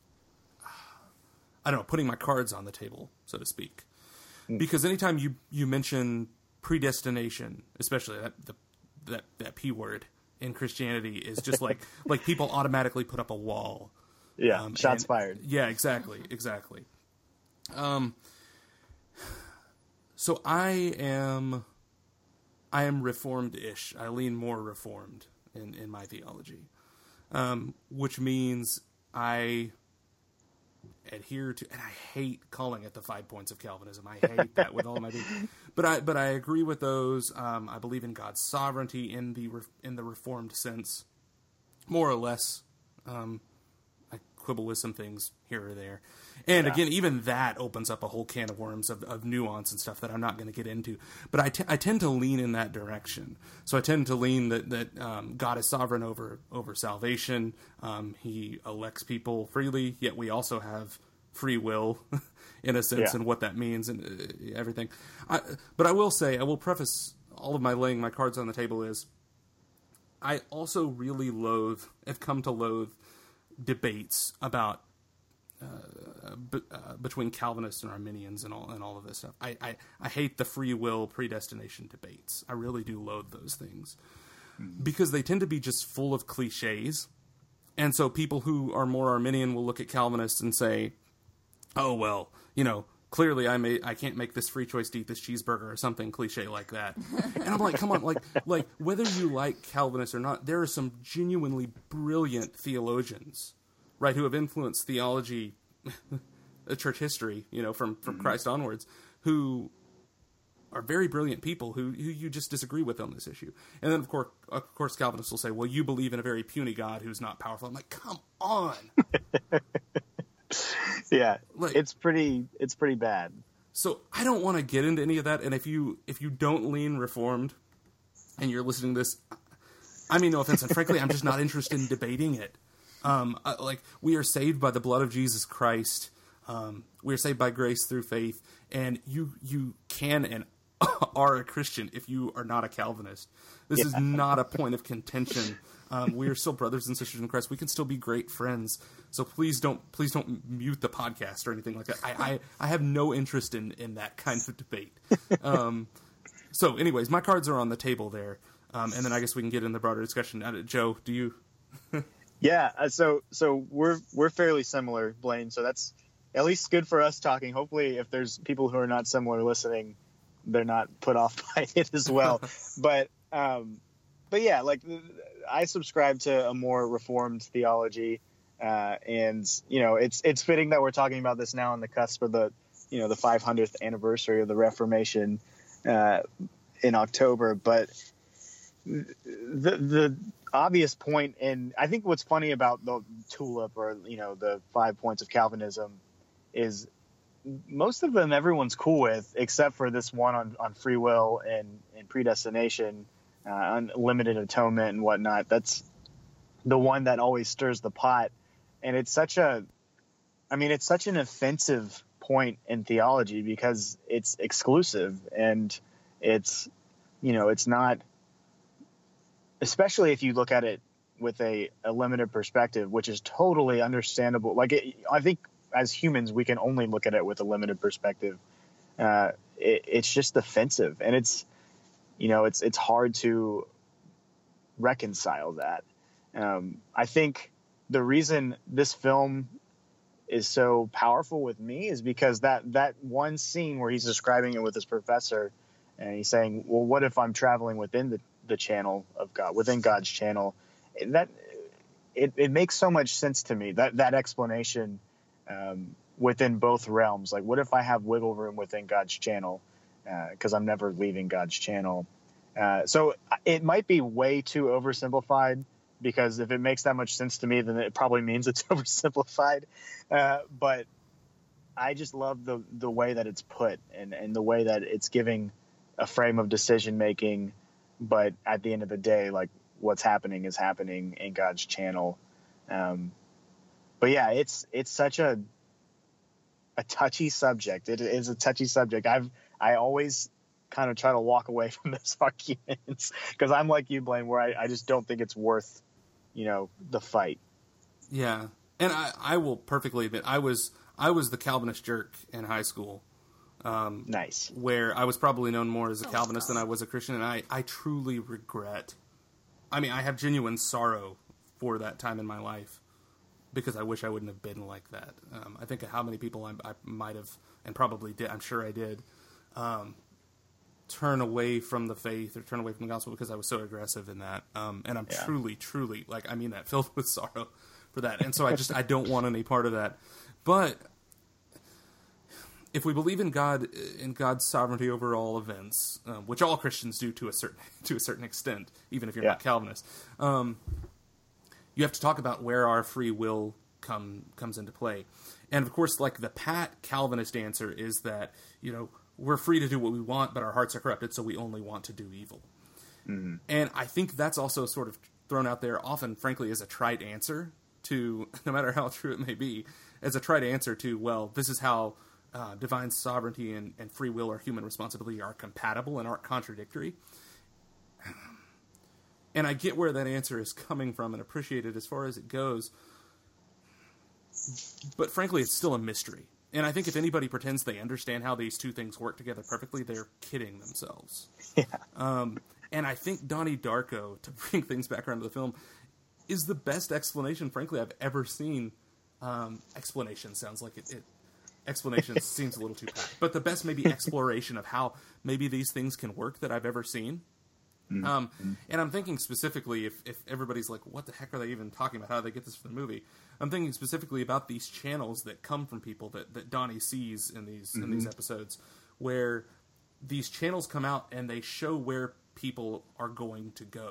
[SPEAKER 1] I don't know, putting my cards on the table, so to speak. Because anytime you mention predestination, especially that P word in Christianity, is just like people automatically put up a wall.
[SPEAKER 3] Yeah, shots fired.
[SPEAKER 1] Yeah, exactly. So I am Reformed-ish. I lean more Reformed in my theology, which means I adhere to, and I hate calling it the 5 points of Calvinism. I hate that with all my being. But I agree with those. I believe in God's sovereignty in the Reformed sense, more or less. I quibble with some things here or there. And again, even that opens up a whole can of worms of nuance and stuff that I'm not going to get into. But I tend to lean in that direction. So I tend to lean that God is sovereign over salvation. He elects people freely, yet we also have free will in a sense, and what that means and everything. But I will say, I will preface all of my laying my cards on the table is, I also really have come to loathe debates about between Calvinists and Arminians and all of this stuff. I hate the free will predestination debates. I really do loathe those things because they tend to be just full of cliches. And so people who are more Arminian will look at Calvinists and say, "Oh well, clearly I can't make this free choice to eat this cheeseburger," or something cliche like that. And I'm like, come on, like whether you like Calvinists or not, there are some genuinely brilliant theologians, right, who have influenced theology, church history, from Christ onwards, who are very brilliant people who you just disagree with on this issue. And then of course Calvinists will say, "Well, you believe in a very puny God who's not powerful." I'm like, come on.
[SPEAKER 3] Yeah, it's pretty bad.
[SPEAKER 1] So I don't want to get into any of that. And if you don't lean Reformed and you're listening to this, I mean no offense, and frankly, I'm just not interested in debating it. We are saved by the blood of Jesus Christ. We are saved by grace through faith, and you can and are a Christian if you are not a Calvinist. This is not a point of contention. We are still brothers and sisters in Christ. We can still be great friends. So please don't mute the podcast or anything like that. I have no interest in that kind of debate. So anyways, my cards are on the table there. And then I guess we can get in the broader discussion. Joe, do you?
[SPEAKER 3] Yeah. So we're fairly similar, Blaine. So that's at least good for us talking. Hopefully if there's people who are not similar listening, they're not put off by it as well. But yeah, I subscribe to a more Reformed theology, and it's fitting that we're talking about this now on the cusp of the the 500th anniversary of the Reformation in October. But the obvious point, and I think what's funny about the tulip or the 5 points of Calvinism is most of them everyone's cool with, except for this one on free will and predestination, unlimited atonement and whatnot. That's the one that always stirs the pot. And it's such an offensive point in theology because it's exclusive and it's not, especially if you look at it with a limited perspective, which is totally understandable. I think as humans, we can only look at it with a limited perspective. It's just offensive, and it's hard to reconcile that. I think the reason this film is so powerful with me is because that one scene where he's describing it with his professor, and he's saying, "Well, what if I'm traveling within the channel of God, within God's channel?" That it makes so much sense to me, that explanation. Within both realms, like what if I have wiggle room within God's channel, because I'm never leaving God's channel. So it might be way too oversimplified, because if it makes that much sense to me, then it probably means it's oversimplified. But I just love the way that it's put and the way that it's giving a frame of decision making. But at the end of the day, like what's happening is happening in God's channel. but yeah, it's such a touchy subject. It is a touchy subject. I always kind of try to walk away from those arguments because I'm like you, Blaine, where I just don't think it's worth, the fight.
[SPEAKER 1] Yeah, and I will perfectly admit I was the Calvinist jerk in high school.
[SPEAKER 3] Nice.
[SPEAKER 1] Where I was probably known more as a Calvinist than I was a Christian, and I truly regret. I mean, I have genuine sorrow for that time in my life because I wish I wouldn't have been like that. I think of how many people I might have, and probably did, I'm sure I did, turn away from the faith or turn away from the gospel because I was so aggressive in that. And I'm truly, like, I mean that, filled with sorrow for that. And so I don't want any part of that. But if we believe in God, in God's sovereignty over all events, which all Christians do to a certain extent, even if you're not Calvinist, you have to talk about where our free will comes into play. And of course, like the pat Calvinist answer is that, we're free to do what we want, but our hearts are corrupted, so we only want to do evil. Mm-hmm. And I think that's also sort of thrown out there often, frankly, as a trite answer to, no matter how true it may be, as a trite answer to, well, this is how divine sovereignty and free will or human responsibility are compatible and aren't contradictory. And I get where that answer is coming from and appreciate it as far as it goes. But frankly, it's still a mystery. And I think if anybody pretends they understand how these two things work together perfectly, they're kidding themselves. Yeah. And I think Donnie Darko, to bring things back around to the film, is the best explanation, frankly, I've ever seen. Explanation sounds like it explanation seems a little too pat. But the best maybe exploration of how maybe these things can work that I've ever seen. And I'm thinking specifically, if everybody's like, what the heck are they even talking about? How do they get this for the movie? I'm thinking specifically about these channels that come from people that Donnie sees in these episodes, where these channels come out and they show where people are going to go.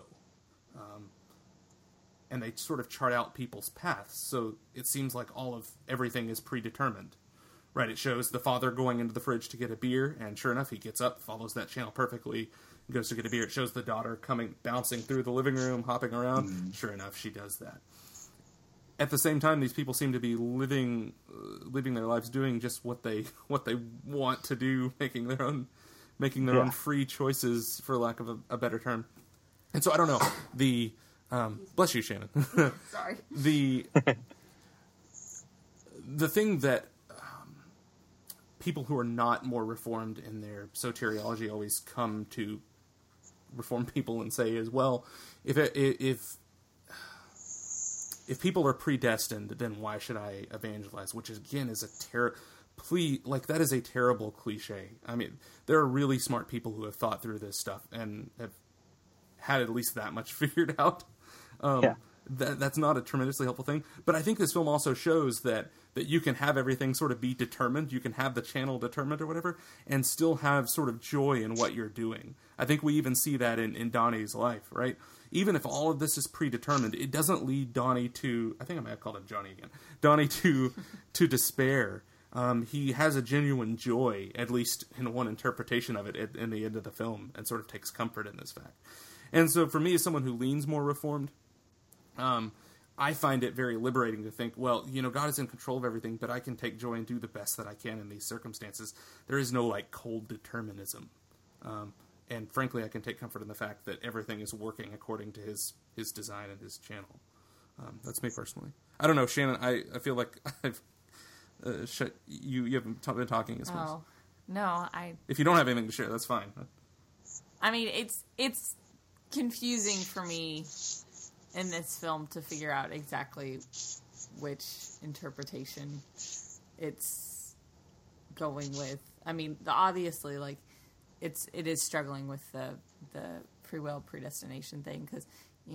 [SPEAKER 1] And they sort of chart out people's paths. So it seems like everything is predetermined. Right, it shows the father going into the fridge to get a beer, and sure enough, he gets up, follows that channel perfectly, goes to get a beer. It shows the daughter bouncing through the living room, hopping around. Mm-hmm. Sure enough, she does that. At the same time, these people seem to be living their lives doing just what they want to do, making their own free choices, for lack of a better term. And so I don't know. Bless you, Shannon.
[SPEAKER 2] Sorry.
[SPEAKER 1] The thing that people who are not more reformed in their soteriology always come to reformed people and say is, well, if people are predestined, then why should I evangelize? Which again is that is a terrible cliche. I mean, there are really smart people who have thought through this stuff and have had at least that much figured out. That's not a tremendously helpful thing. But I think this film also shows that you can have everything sort of be determined. You can have the channel determined or whatever, and still have sort of joy in what you're doing. I think we even see that in Donnie's life, right? Even if all of this is predetermined, it doesn't lead Donnie to... I think I might have called him Johnny again. Donnie to despair. He has a genuine joy, at least in one interpretation of it, in the end of the film, and sort of takes comfort in this fact. And so for me, as someone who leans more reformed, I find it very liberating to think, well, God is in control of everything, but I can take joy and do the best that I can in these circumstances. There is no, cold determinism. And frankly, I can take comfort in the fact that everything is working according to his design and his channel. That's me personally. I don't know, Shannon, I feel like I've you haven't been talking as much.
[SPEAKER 2] Oh, no,
[SPEAKER 1] If you don't have anything to share, that's fine.
[SPEAKER 2] I mean, it's confusing for me in this film to figure out exactly which interpretation it's going with. I mean, obviously, it is struggling with the free will predestination thing because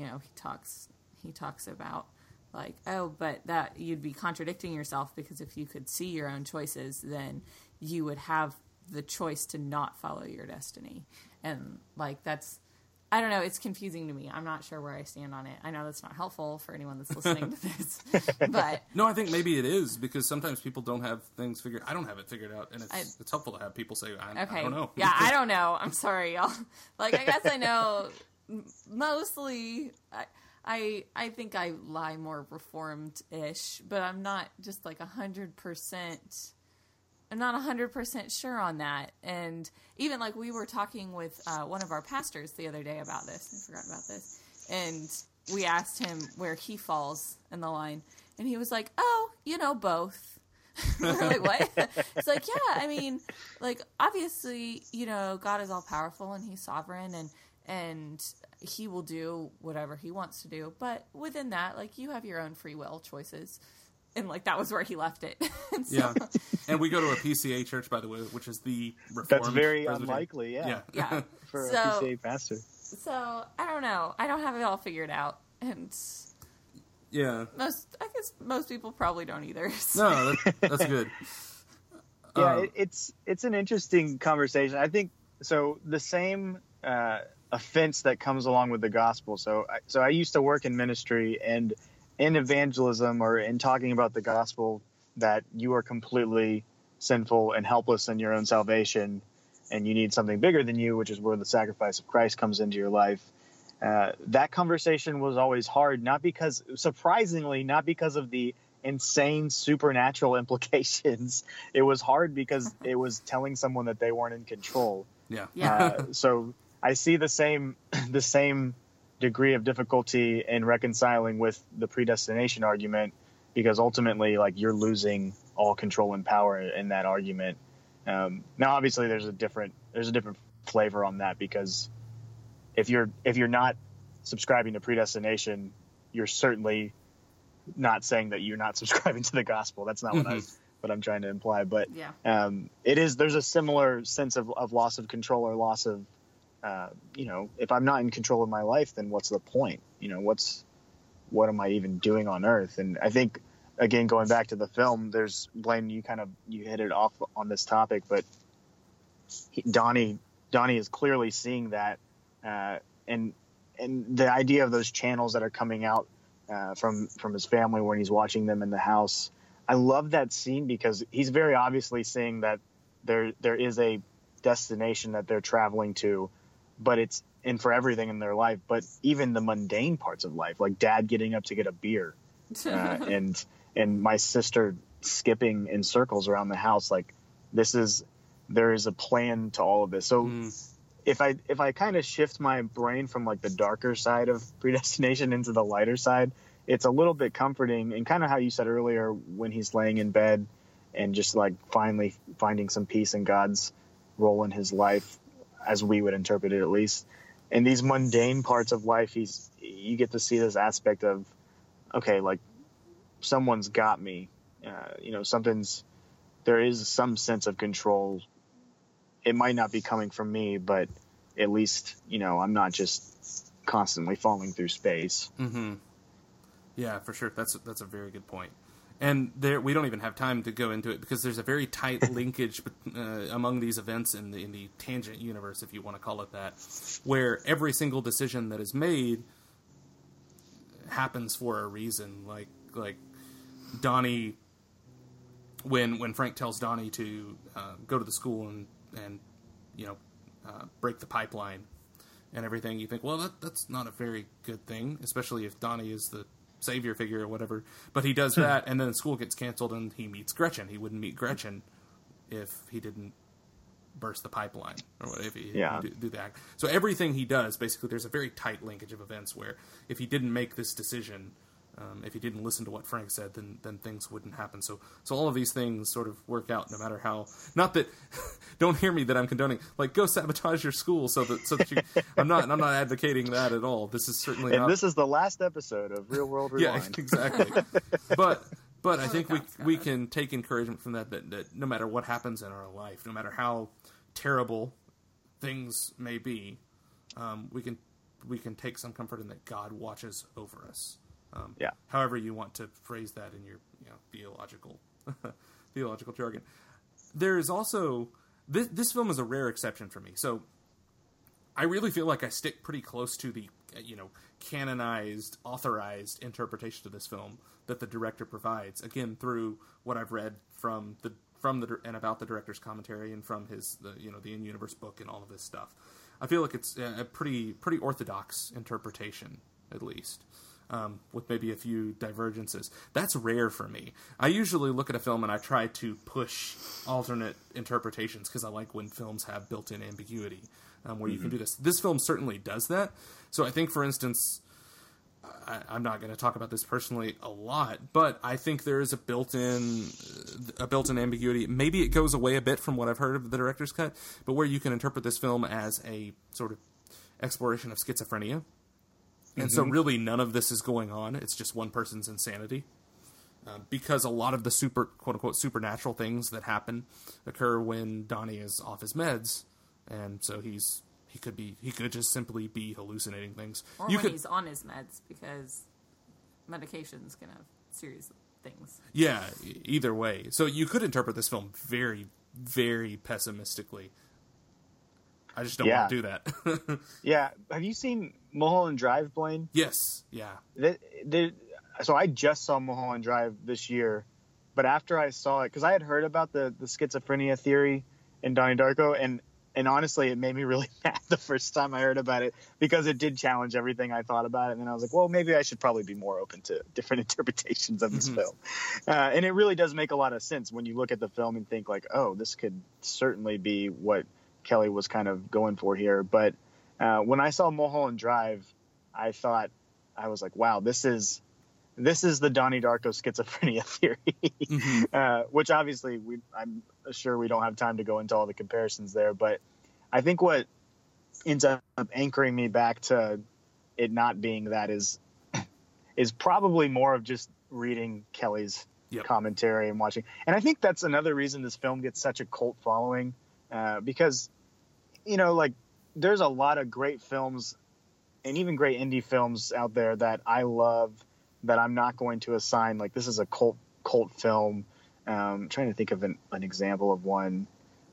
[SPEAKER 2] he talks about but that you'd be contradicting yourself because if you could see your own choices, then you would have the choice to not follow your destiny, and that's. I don't know. It's confusing to me. I'm not sure where I stand on it. I know that's not helpful for anyone that's listening to this, but
[SPEAKER 1] no, I think maybe it is because sometimes people don't have things figured. I don't have it figured out, and it's helpful to have people say, "I don't know."
[SPEAKER 2] Yeah, I don't know. I'm sorry, y'all. I guess I know mostly. I think I lie more reformed-ish, but I'm not just like 100%. I'm not 100% sure on that. And even like we were talking with one of our pastors the other day about this. I forgot about this. And we asked him where he falls in the line. And he was like, oh, both. We're like, what? It's like, yeah, I mean, like, obviously, God is all powerful and he's sovereign and he will do whatever he wants to do. But within that, like, you have your own free will choices. And, like, that was where he left it.
[SPEAKER 1] Yeah. And we go to a PCA church, by the way, which is the Reformed.
[SPEAKER 3] That's very unlikely, yeah.
[SPEAKER 2] Yeah.
[SPEAKER 3] For a PCA pastor.
[SPEAKER 2] So, I don't know. I don't have it all figured out. And
[SPEAKER 1] yeah,
[SPEAKER 2] I guess most people probably don't either.
[SPEAKER 1] So. No, that's good.
[SPEAKER 3] Yeah, it's an interesting conversation. I think, so the same offense that comes along with the gospel. So I used to work in ministry, and in evangelism or in talking about the gospel, that you are completely sinful and helpless in your own salvation, and you need something bigger than you, which is where the sacrifice of Christ comes into your life. That conversation was always hard, surprisingly, not because of the insane supernatural implications. It was hard because it was telling someone that they weren't in control.
[SPEAKER 2] Yeah.
[SPEAKER 3] So I see the same degree of difficulty in reconciling with the predestination argument, because ultimately, like, you're losing all control and power in that argument. Now, obviously, there's a different flavor on that, because if you're not subscribing to predestination, you're certainly not saying that you're not subscribing to the gospel. That's not what I'm trying to imply. But there's a similar sense of loss of control, or loss of, if I'm not in control of my life, then what's the point? What am I even doing on earth? And I think, again, going back to the film, there's, Blaine, you hit it off on this topic, but Donnie is clearly seeing that, and the idea of those channels that are coming out from his family when he's watching them in the house. I love that scene because he's very obviously seeing that there is a destination that they're traveling to, but it's in for everything in their life, but even the mundane parts of life, like Dad getting up to get a beer, and my sister skipping in circles around the house. Like, there is a plan to all of this. So if I kind of shift my brain from like the darker side of predestination into the lighter side, it's a little bit comforting, and kind of how you said earlier, when he's laying in bed and just like finally finding some peace in God's role in his life, as we would interpret it, at least. In these mundane parts of life, you get to see this aspect of, okay, like, someone's got me, there is some sense of control. It might not be coming from me, but at least, I'm not just constantly falling through space.
[SPEAKER 1] Mm-hmm. Yeah, for sure. That's a very good point. And we don't even have time to go into it, because there's a very tight linkage among these events in the tangent universe, if you want to call it that, where every single decision that is made happens for a reason. Like Donnie, when Frank tells Donnie to go to the school and break the pipeline and everything, you think, well, that's not a very good thing, especially if Donnie is the savior figure or whatever. But he does that, and then school gets canceled, and he meets Gretchen. He wouldn't meet Gretchen if he didn't burst the pipeline, or if he didn't do that. So everything he does, basically, there's a very tight linkage of events where if he didn't make this decision, if he didn't listen to what Frank said, then things wouldn't happen. So all of these things sort of work out, no matter how. Not that, don't hear me that I'm condoning. Like, go sabotage your school so that you. I'm not advocating that at all. This is certainly.
[SPEAKER 3] And this is the last episode of Real World Rewind.
[SPEAKER 1] Yeah, exactly. But I think we can take encouragement from that no matter what happens in our life, no matter how terrible things may be, we can take some comfort in that God watches over us. However you want to phrase that in your theological jargon. There is also this film is a rare exception for me. So I really feel like I stick pretty close to the canonized, authorized interpretation of this film that the director provides. Again, through what I've read from the and about the director's commentary, and from the in-universe book and all of this stuff. I feel like it's a pretty orthodox interpretation, at least. with maybe a few divergences. That's rare for me. I usually look at a film and I try to push alternate interpretations because I like when films have built-in ambiguity where you can do this. This film certainly does that. So I think, for instance, I'm not going to talk about this personally a lot, but I think there is a built-in ambiguity. Maybe it goes away a bit from what I've heard of the director's cut, but where you can interpret this film as a sort of exploration of schizophrenia. And so really none of this is going on. It's just one person's insanity. Because a lot of the quote-unquote supernatural things that happen occur when Donnie is off his meds. And so he could just simply be hallucinating things.
[SPEAKER 2] Or he's on his meds, because medications can have serious things.
[SPEAKER 1] Yeah, either way. So you could interpret this film very, very pessimistically. I just don't want to do that.
[SPEAKER 3] Yeah. Have you seen Mulholland Drive, Blaine?
[SPEAKER 1] Yes. Yeah.
[SPEAKER 3] So I just saw Mulholland Drive this year, but after I saw it, because I had heard about the schizophrenia theory in Donnie Darko, and honestly, it made me really mad the first time I heard about it, because it did challenge everything I thought about it. And then I was like, well, maybe I should probably be more open to different interpretations of this film. And it really does make a lot of sense when you look at the film and think like, oh, this could certainly be what Kelly was kind of going for here. But when I saw Mulholland Drive, I was like, wow, this is the Donnie Darko schizophrenia theory, which obviously I'm sure we don't have time to go into all the comparisons there. But I think what ends up anchoring me back to it not being that is probably more of just reading Kelly's commentary and watching. And I think that's another reason this film gets such a cult following, because, like, there's a lot of great films and even great indie films out there that I love, that I'm not going to assign like this is a cult film. I'm trying to think of an example of one.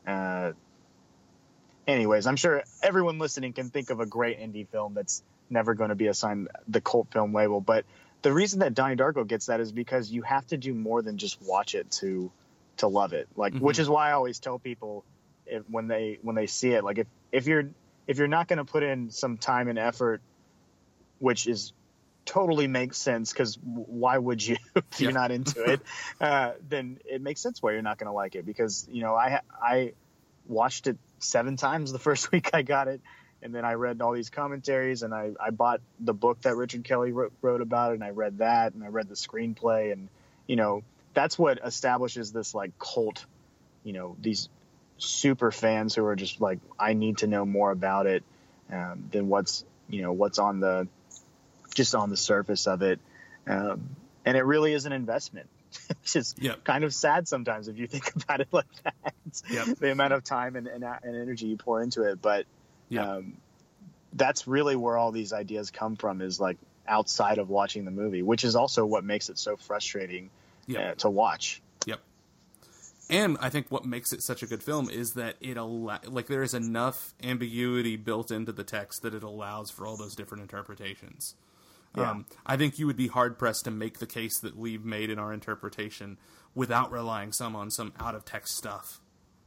[SPEAKER 3] Anyways, I'm sure everyone listening can think of a great indie film that's never going to be assigned the cult film label. But the reason that Donnie Darko gets that is because you have to do more than just watch it to love it. Like, which is why I always tell people when they see it, like if you're not going to put in some time and effort, which is totally makes sense, because why would you if you're not into it, then it makes sense why you're not going to like it. Because I watched it 7 times the first week I got it, and then I read all these commentaries, and I bought the book that Richard Kelly wrote about it, and I read that, and I read the screenplay, and that's what establishes this like cult, these super fans who are just like, I need to know more about it than what's on the surface of it. And it really is an investment, which is kind of sad sometimes if you think about it like that. The amount of time and energy you pour into it. But that's really where all these ideas come from, is like outside of watching the movie, which is also what makes it so frustrating to watch.
[SPEAKER 1] And I think what makes it such a good film is that there is enough ambiguity built into the text that it allows for all those different interpretations. I think you would be hard-pressed to make the case that we've made in our interpretation without relying on some out-of-text stuff.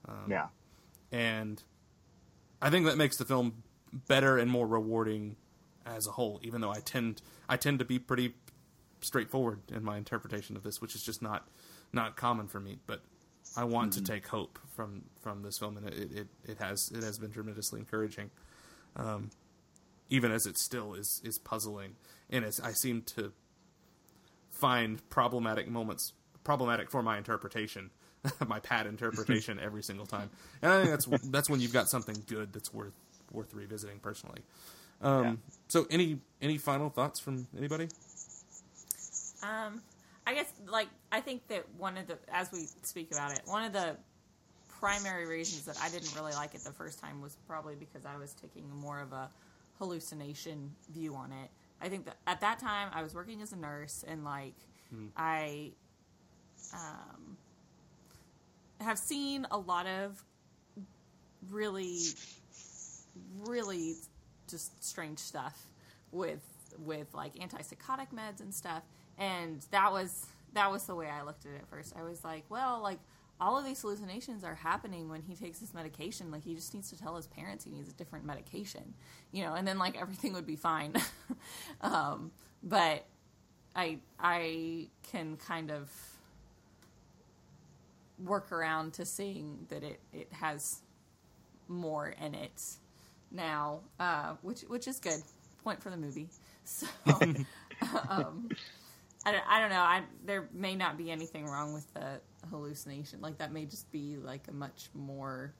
[SPEAKER 1] And I think that makes the film better and more rewarding as a whole, even though I tend to be pretty straightforward in my interpretation of this, which is just not common for me. But I want to take hope from this film, and it has been tremendously encouraging. Even as it still is puzzling, and as I seem to find problematic for my interpretation, my pad interpretation every single time. And I think that's when you've got something good that's worth revisiting personally. So any final thoughts from anybody?
[SPEAKER 2] I guess, I think that as we speak about it, one of the primary reasons that I didn't really like it the first time was probably because I was taking more of a hallucination view on it. I think that at that time I was working as a nurse, and I have seen a lot of really, really just strange stuff with like antipsychotic meds and stuff, and that was the way I looked at it at first. I was like, well, like, all of these hallucinations are happening when he takes this medication. Like, he just needs to tell his parents he needs a different medication, and then, like, everything would be fine. But I can kind of work around to seeing that it has more in it now, which is good. Point for the movie. So, I don't know. There may not be anything wrong with the hallucination. Like, that may just be like a much more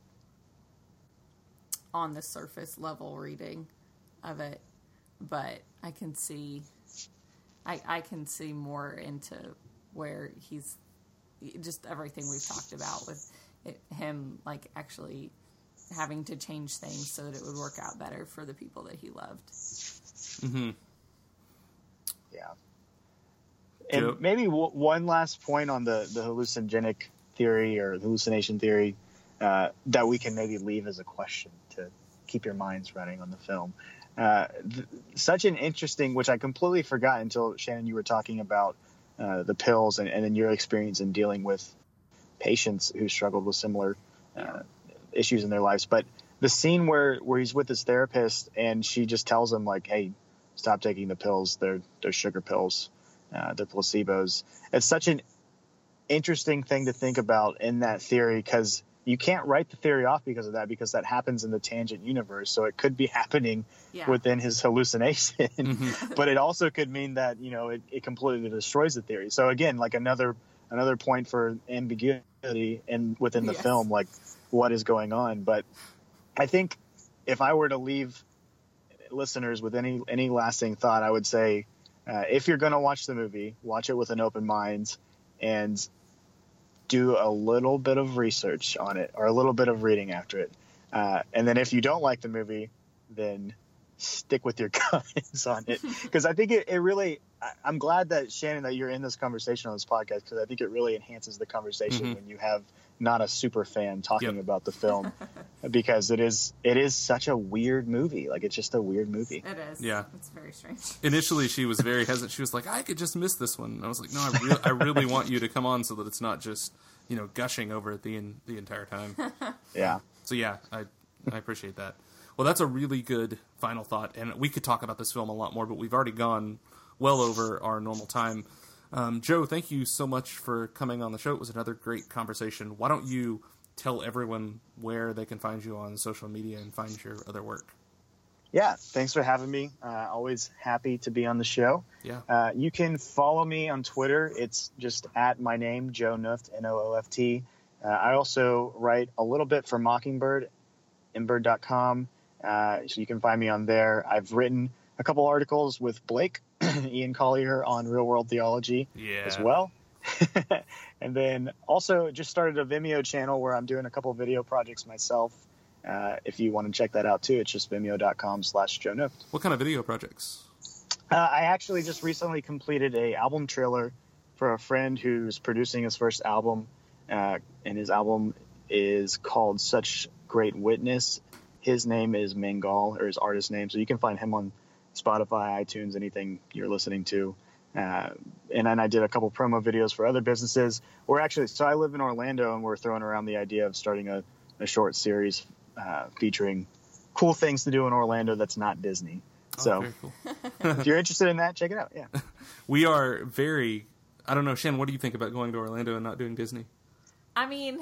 [SPEAKER 2] on the surface level reading of it. But I can see more into where he's just everything we've talked about with him, like, actually having to change things so that it would work out better for the people that he loved.
[SPEAKER 1] Mm-hmm.
[SPEAKER 3] Yeah. And maybe one last point on the hallucinogenic theory or hallucination theory that we can maybe leave as a question to keep your minds running on the film. Such an interesting, which I completely forgot until, Shannon, you were talking about the pills and then your experience in dealing with patients who struggled with similar issues in their lives. But the scene where he's with his therapist and she just tells him, like, hey, stop taking the pills. They're sugar pills. They're placebos. It's such an interesting thing to think about in that theory, because you can't write the theory off because of that, because that happens in the tangent universe. So it could be happening within his hallucination, but it also could mean that, it completely destroys the theory. So again, like another point for ambiguity within the film, like what is going on. But I think if I were to leave listeners with any lasting thought, I would say, if you're going to watch the movie, watch it with an open mind and do a little bit of research on it or a little bit of reading after it. And then if you don't like the movie, then stick with your guns on it. Because I think it really, I'm glad that, Shannon, that you're in this conversation on this podcast, because I think it really enhances the conversation when you have not a super fan talking about the film, because it is such a weird movie. Like, it's just a weird movie.
[SPEAKER 2] It is.
[SPEAKER 1] Yeah.
[SPEAKER 2] It's very strange.
[SPEAKER 1] Initially, she was very hesitant. She was like, I could just miss this one. And I was like, no, I really want you to come on so that it's not just, gushing over it the entire time.
[SPEAKER 3] Yeah.
[SPEAKER 1] So, yeah, I appreciate that. Well, that's a really good final thought. And we could talk about this film a lot more, but we've already gone well over our normal time. Joe, thank you so much for coming on the show. It was another great conversation. Why don't you tell everyone where they can find you on social media and find your other work?
[SPEAKER 3] Yeah, thanks for having me. Always happy to be on the show.
[SPEAKER 1] Yeah.
[SPEAKER 3] You can follow me on Twitter. It's just at my name, Joe Nooft, Nooft. I also write a little bit for Mockingbird, mbird.com. So you can find me on there. I've written a couple articles with Blake, Ian Collier, on Real World Theology as well. And then also just started a Vimeo channel where I'm doing a couple video projects myself. If you want to check that out too, it's just vimeo.com/Joe Nooft.
[SPEAKER 1] What kind of video projects?
[SPEAKER 3] I actually just recently completed a album trailer for a friend who's producing his first album. And his album is called Such Great Witness. His name is Mangal, or his artist name. So you can find him on Spotify, iTunes, anything you're listening to. And then I did a couple promo videos for other businesses. So I live in Orlando, and we're throwing around the idea of starting a short series featuring cool things to do in Orlando that's not Disney. So
[SPEAKER 1] very cool.
[SPEAKER 3] If you're interested in that, check it out. Yeah.
[SPEAKER 1] We are I don't know, Shannon, what do you think about going to Orlando and not doing Disney?
[SPEAKER 2] I mean,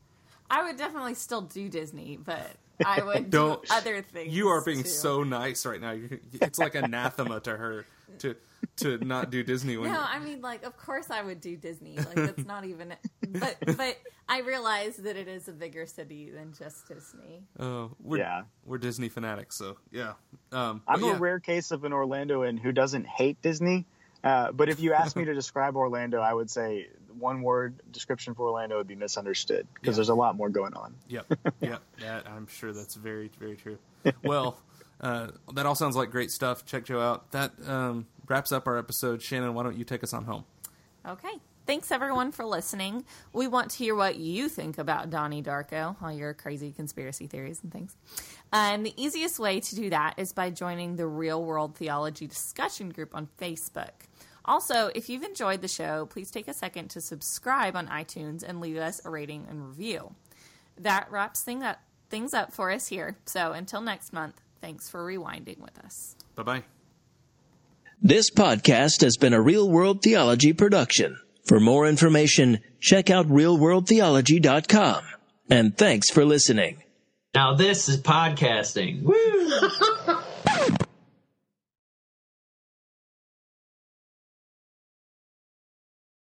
[SPEAKER 2] I would definitely still do Disney, but I would do other things.
[SPEAKER 1] You are being
[SPEAKER 2] too.
[SPEAKER 1] so nice right now. It's like anathema to her to not do Disney.
[SPEAKER 2] I mean, like, of course I would do Disney. Like, that's not even. But I realize that it is a bigger city than just Disney.
[SPEAKER 1] Oh, we're Disney fanatics, so yeah.
[SPEAKER 3] I'm a rare case of an Orlandoan who doesn't hate Disney. But if you ask me to describe Orlando, I would say one word description for Orlando would be misunderstood, because there's a lot more going on.
[SPEAKER 1] Yep. I'm sure that's very, very true. Well, that all sounds like great stuff. Check Joe out. That wraps up our episode. Shannon, why don't you take us on home?
[SPEAKER 2] Okay. Thanks, everyone, for listening. We want to hear what you think about Donnie Darko, all your crazy conspiracy theories and things. And the easiest way to do that is by joining the Real World Theology discussion group on Facebook. Also, if you've enjoyed the show, please take a second to subscribe on iTunes and leave us a rating and review. That wraps things up for us here. So until next month, thanks for rewinding with us.
[SPEAKER 1] Bye-bye.
[SPEAKER 4] This podcast has been a Real World Theology production. For more information, check out realworldtheology.com. And thanks for listening.
[SPEAKER 5] Now this is podcasting. Woo!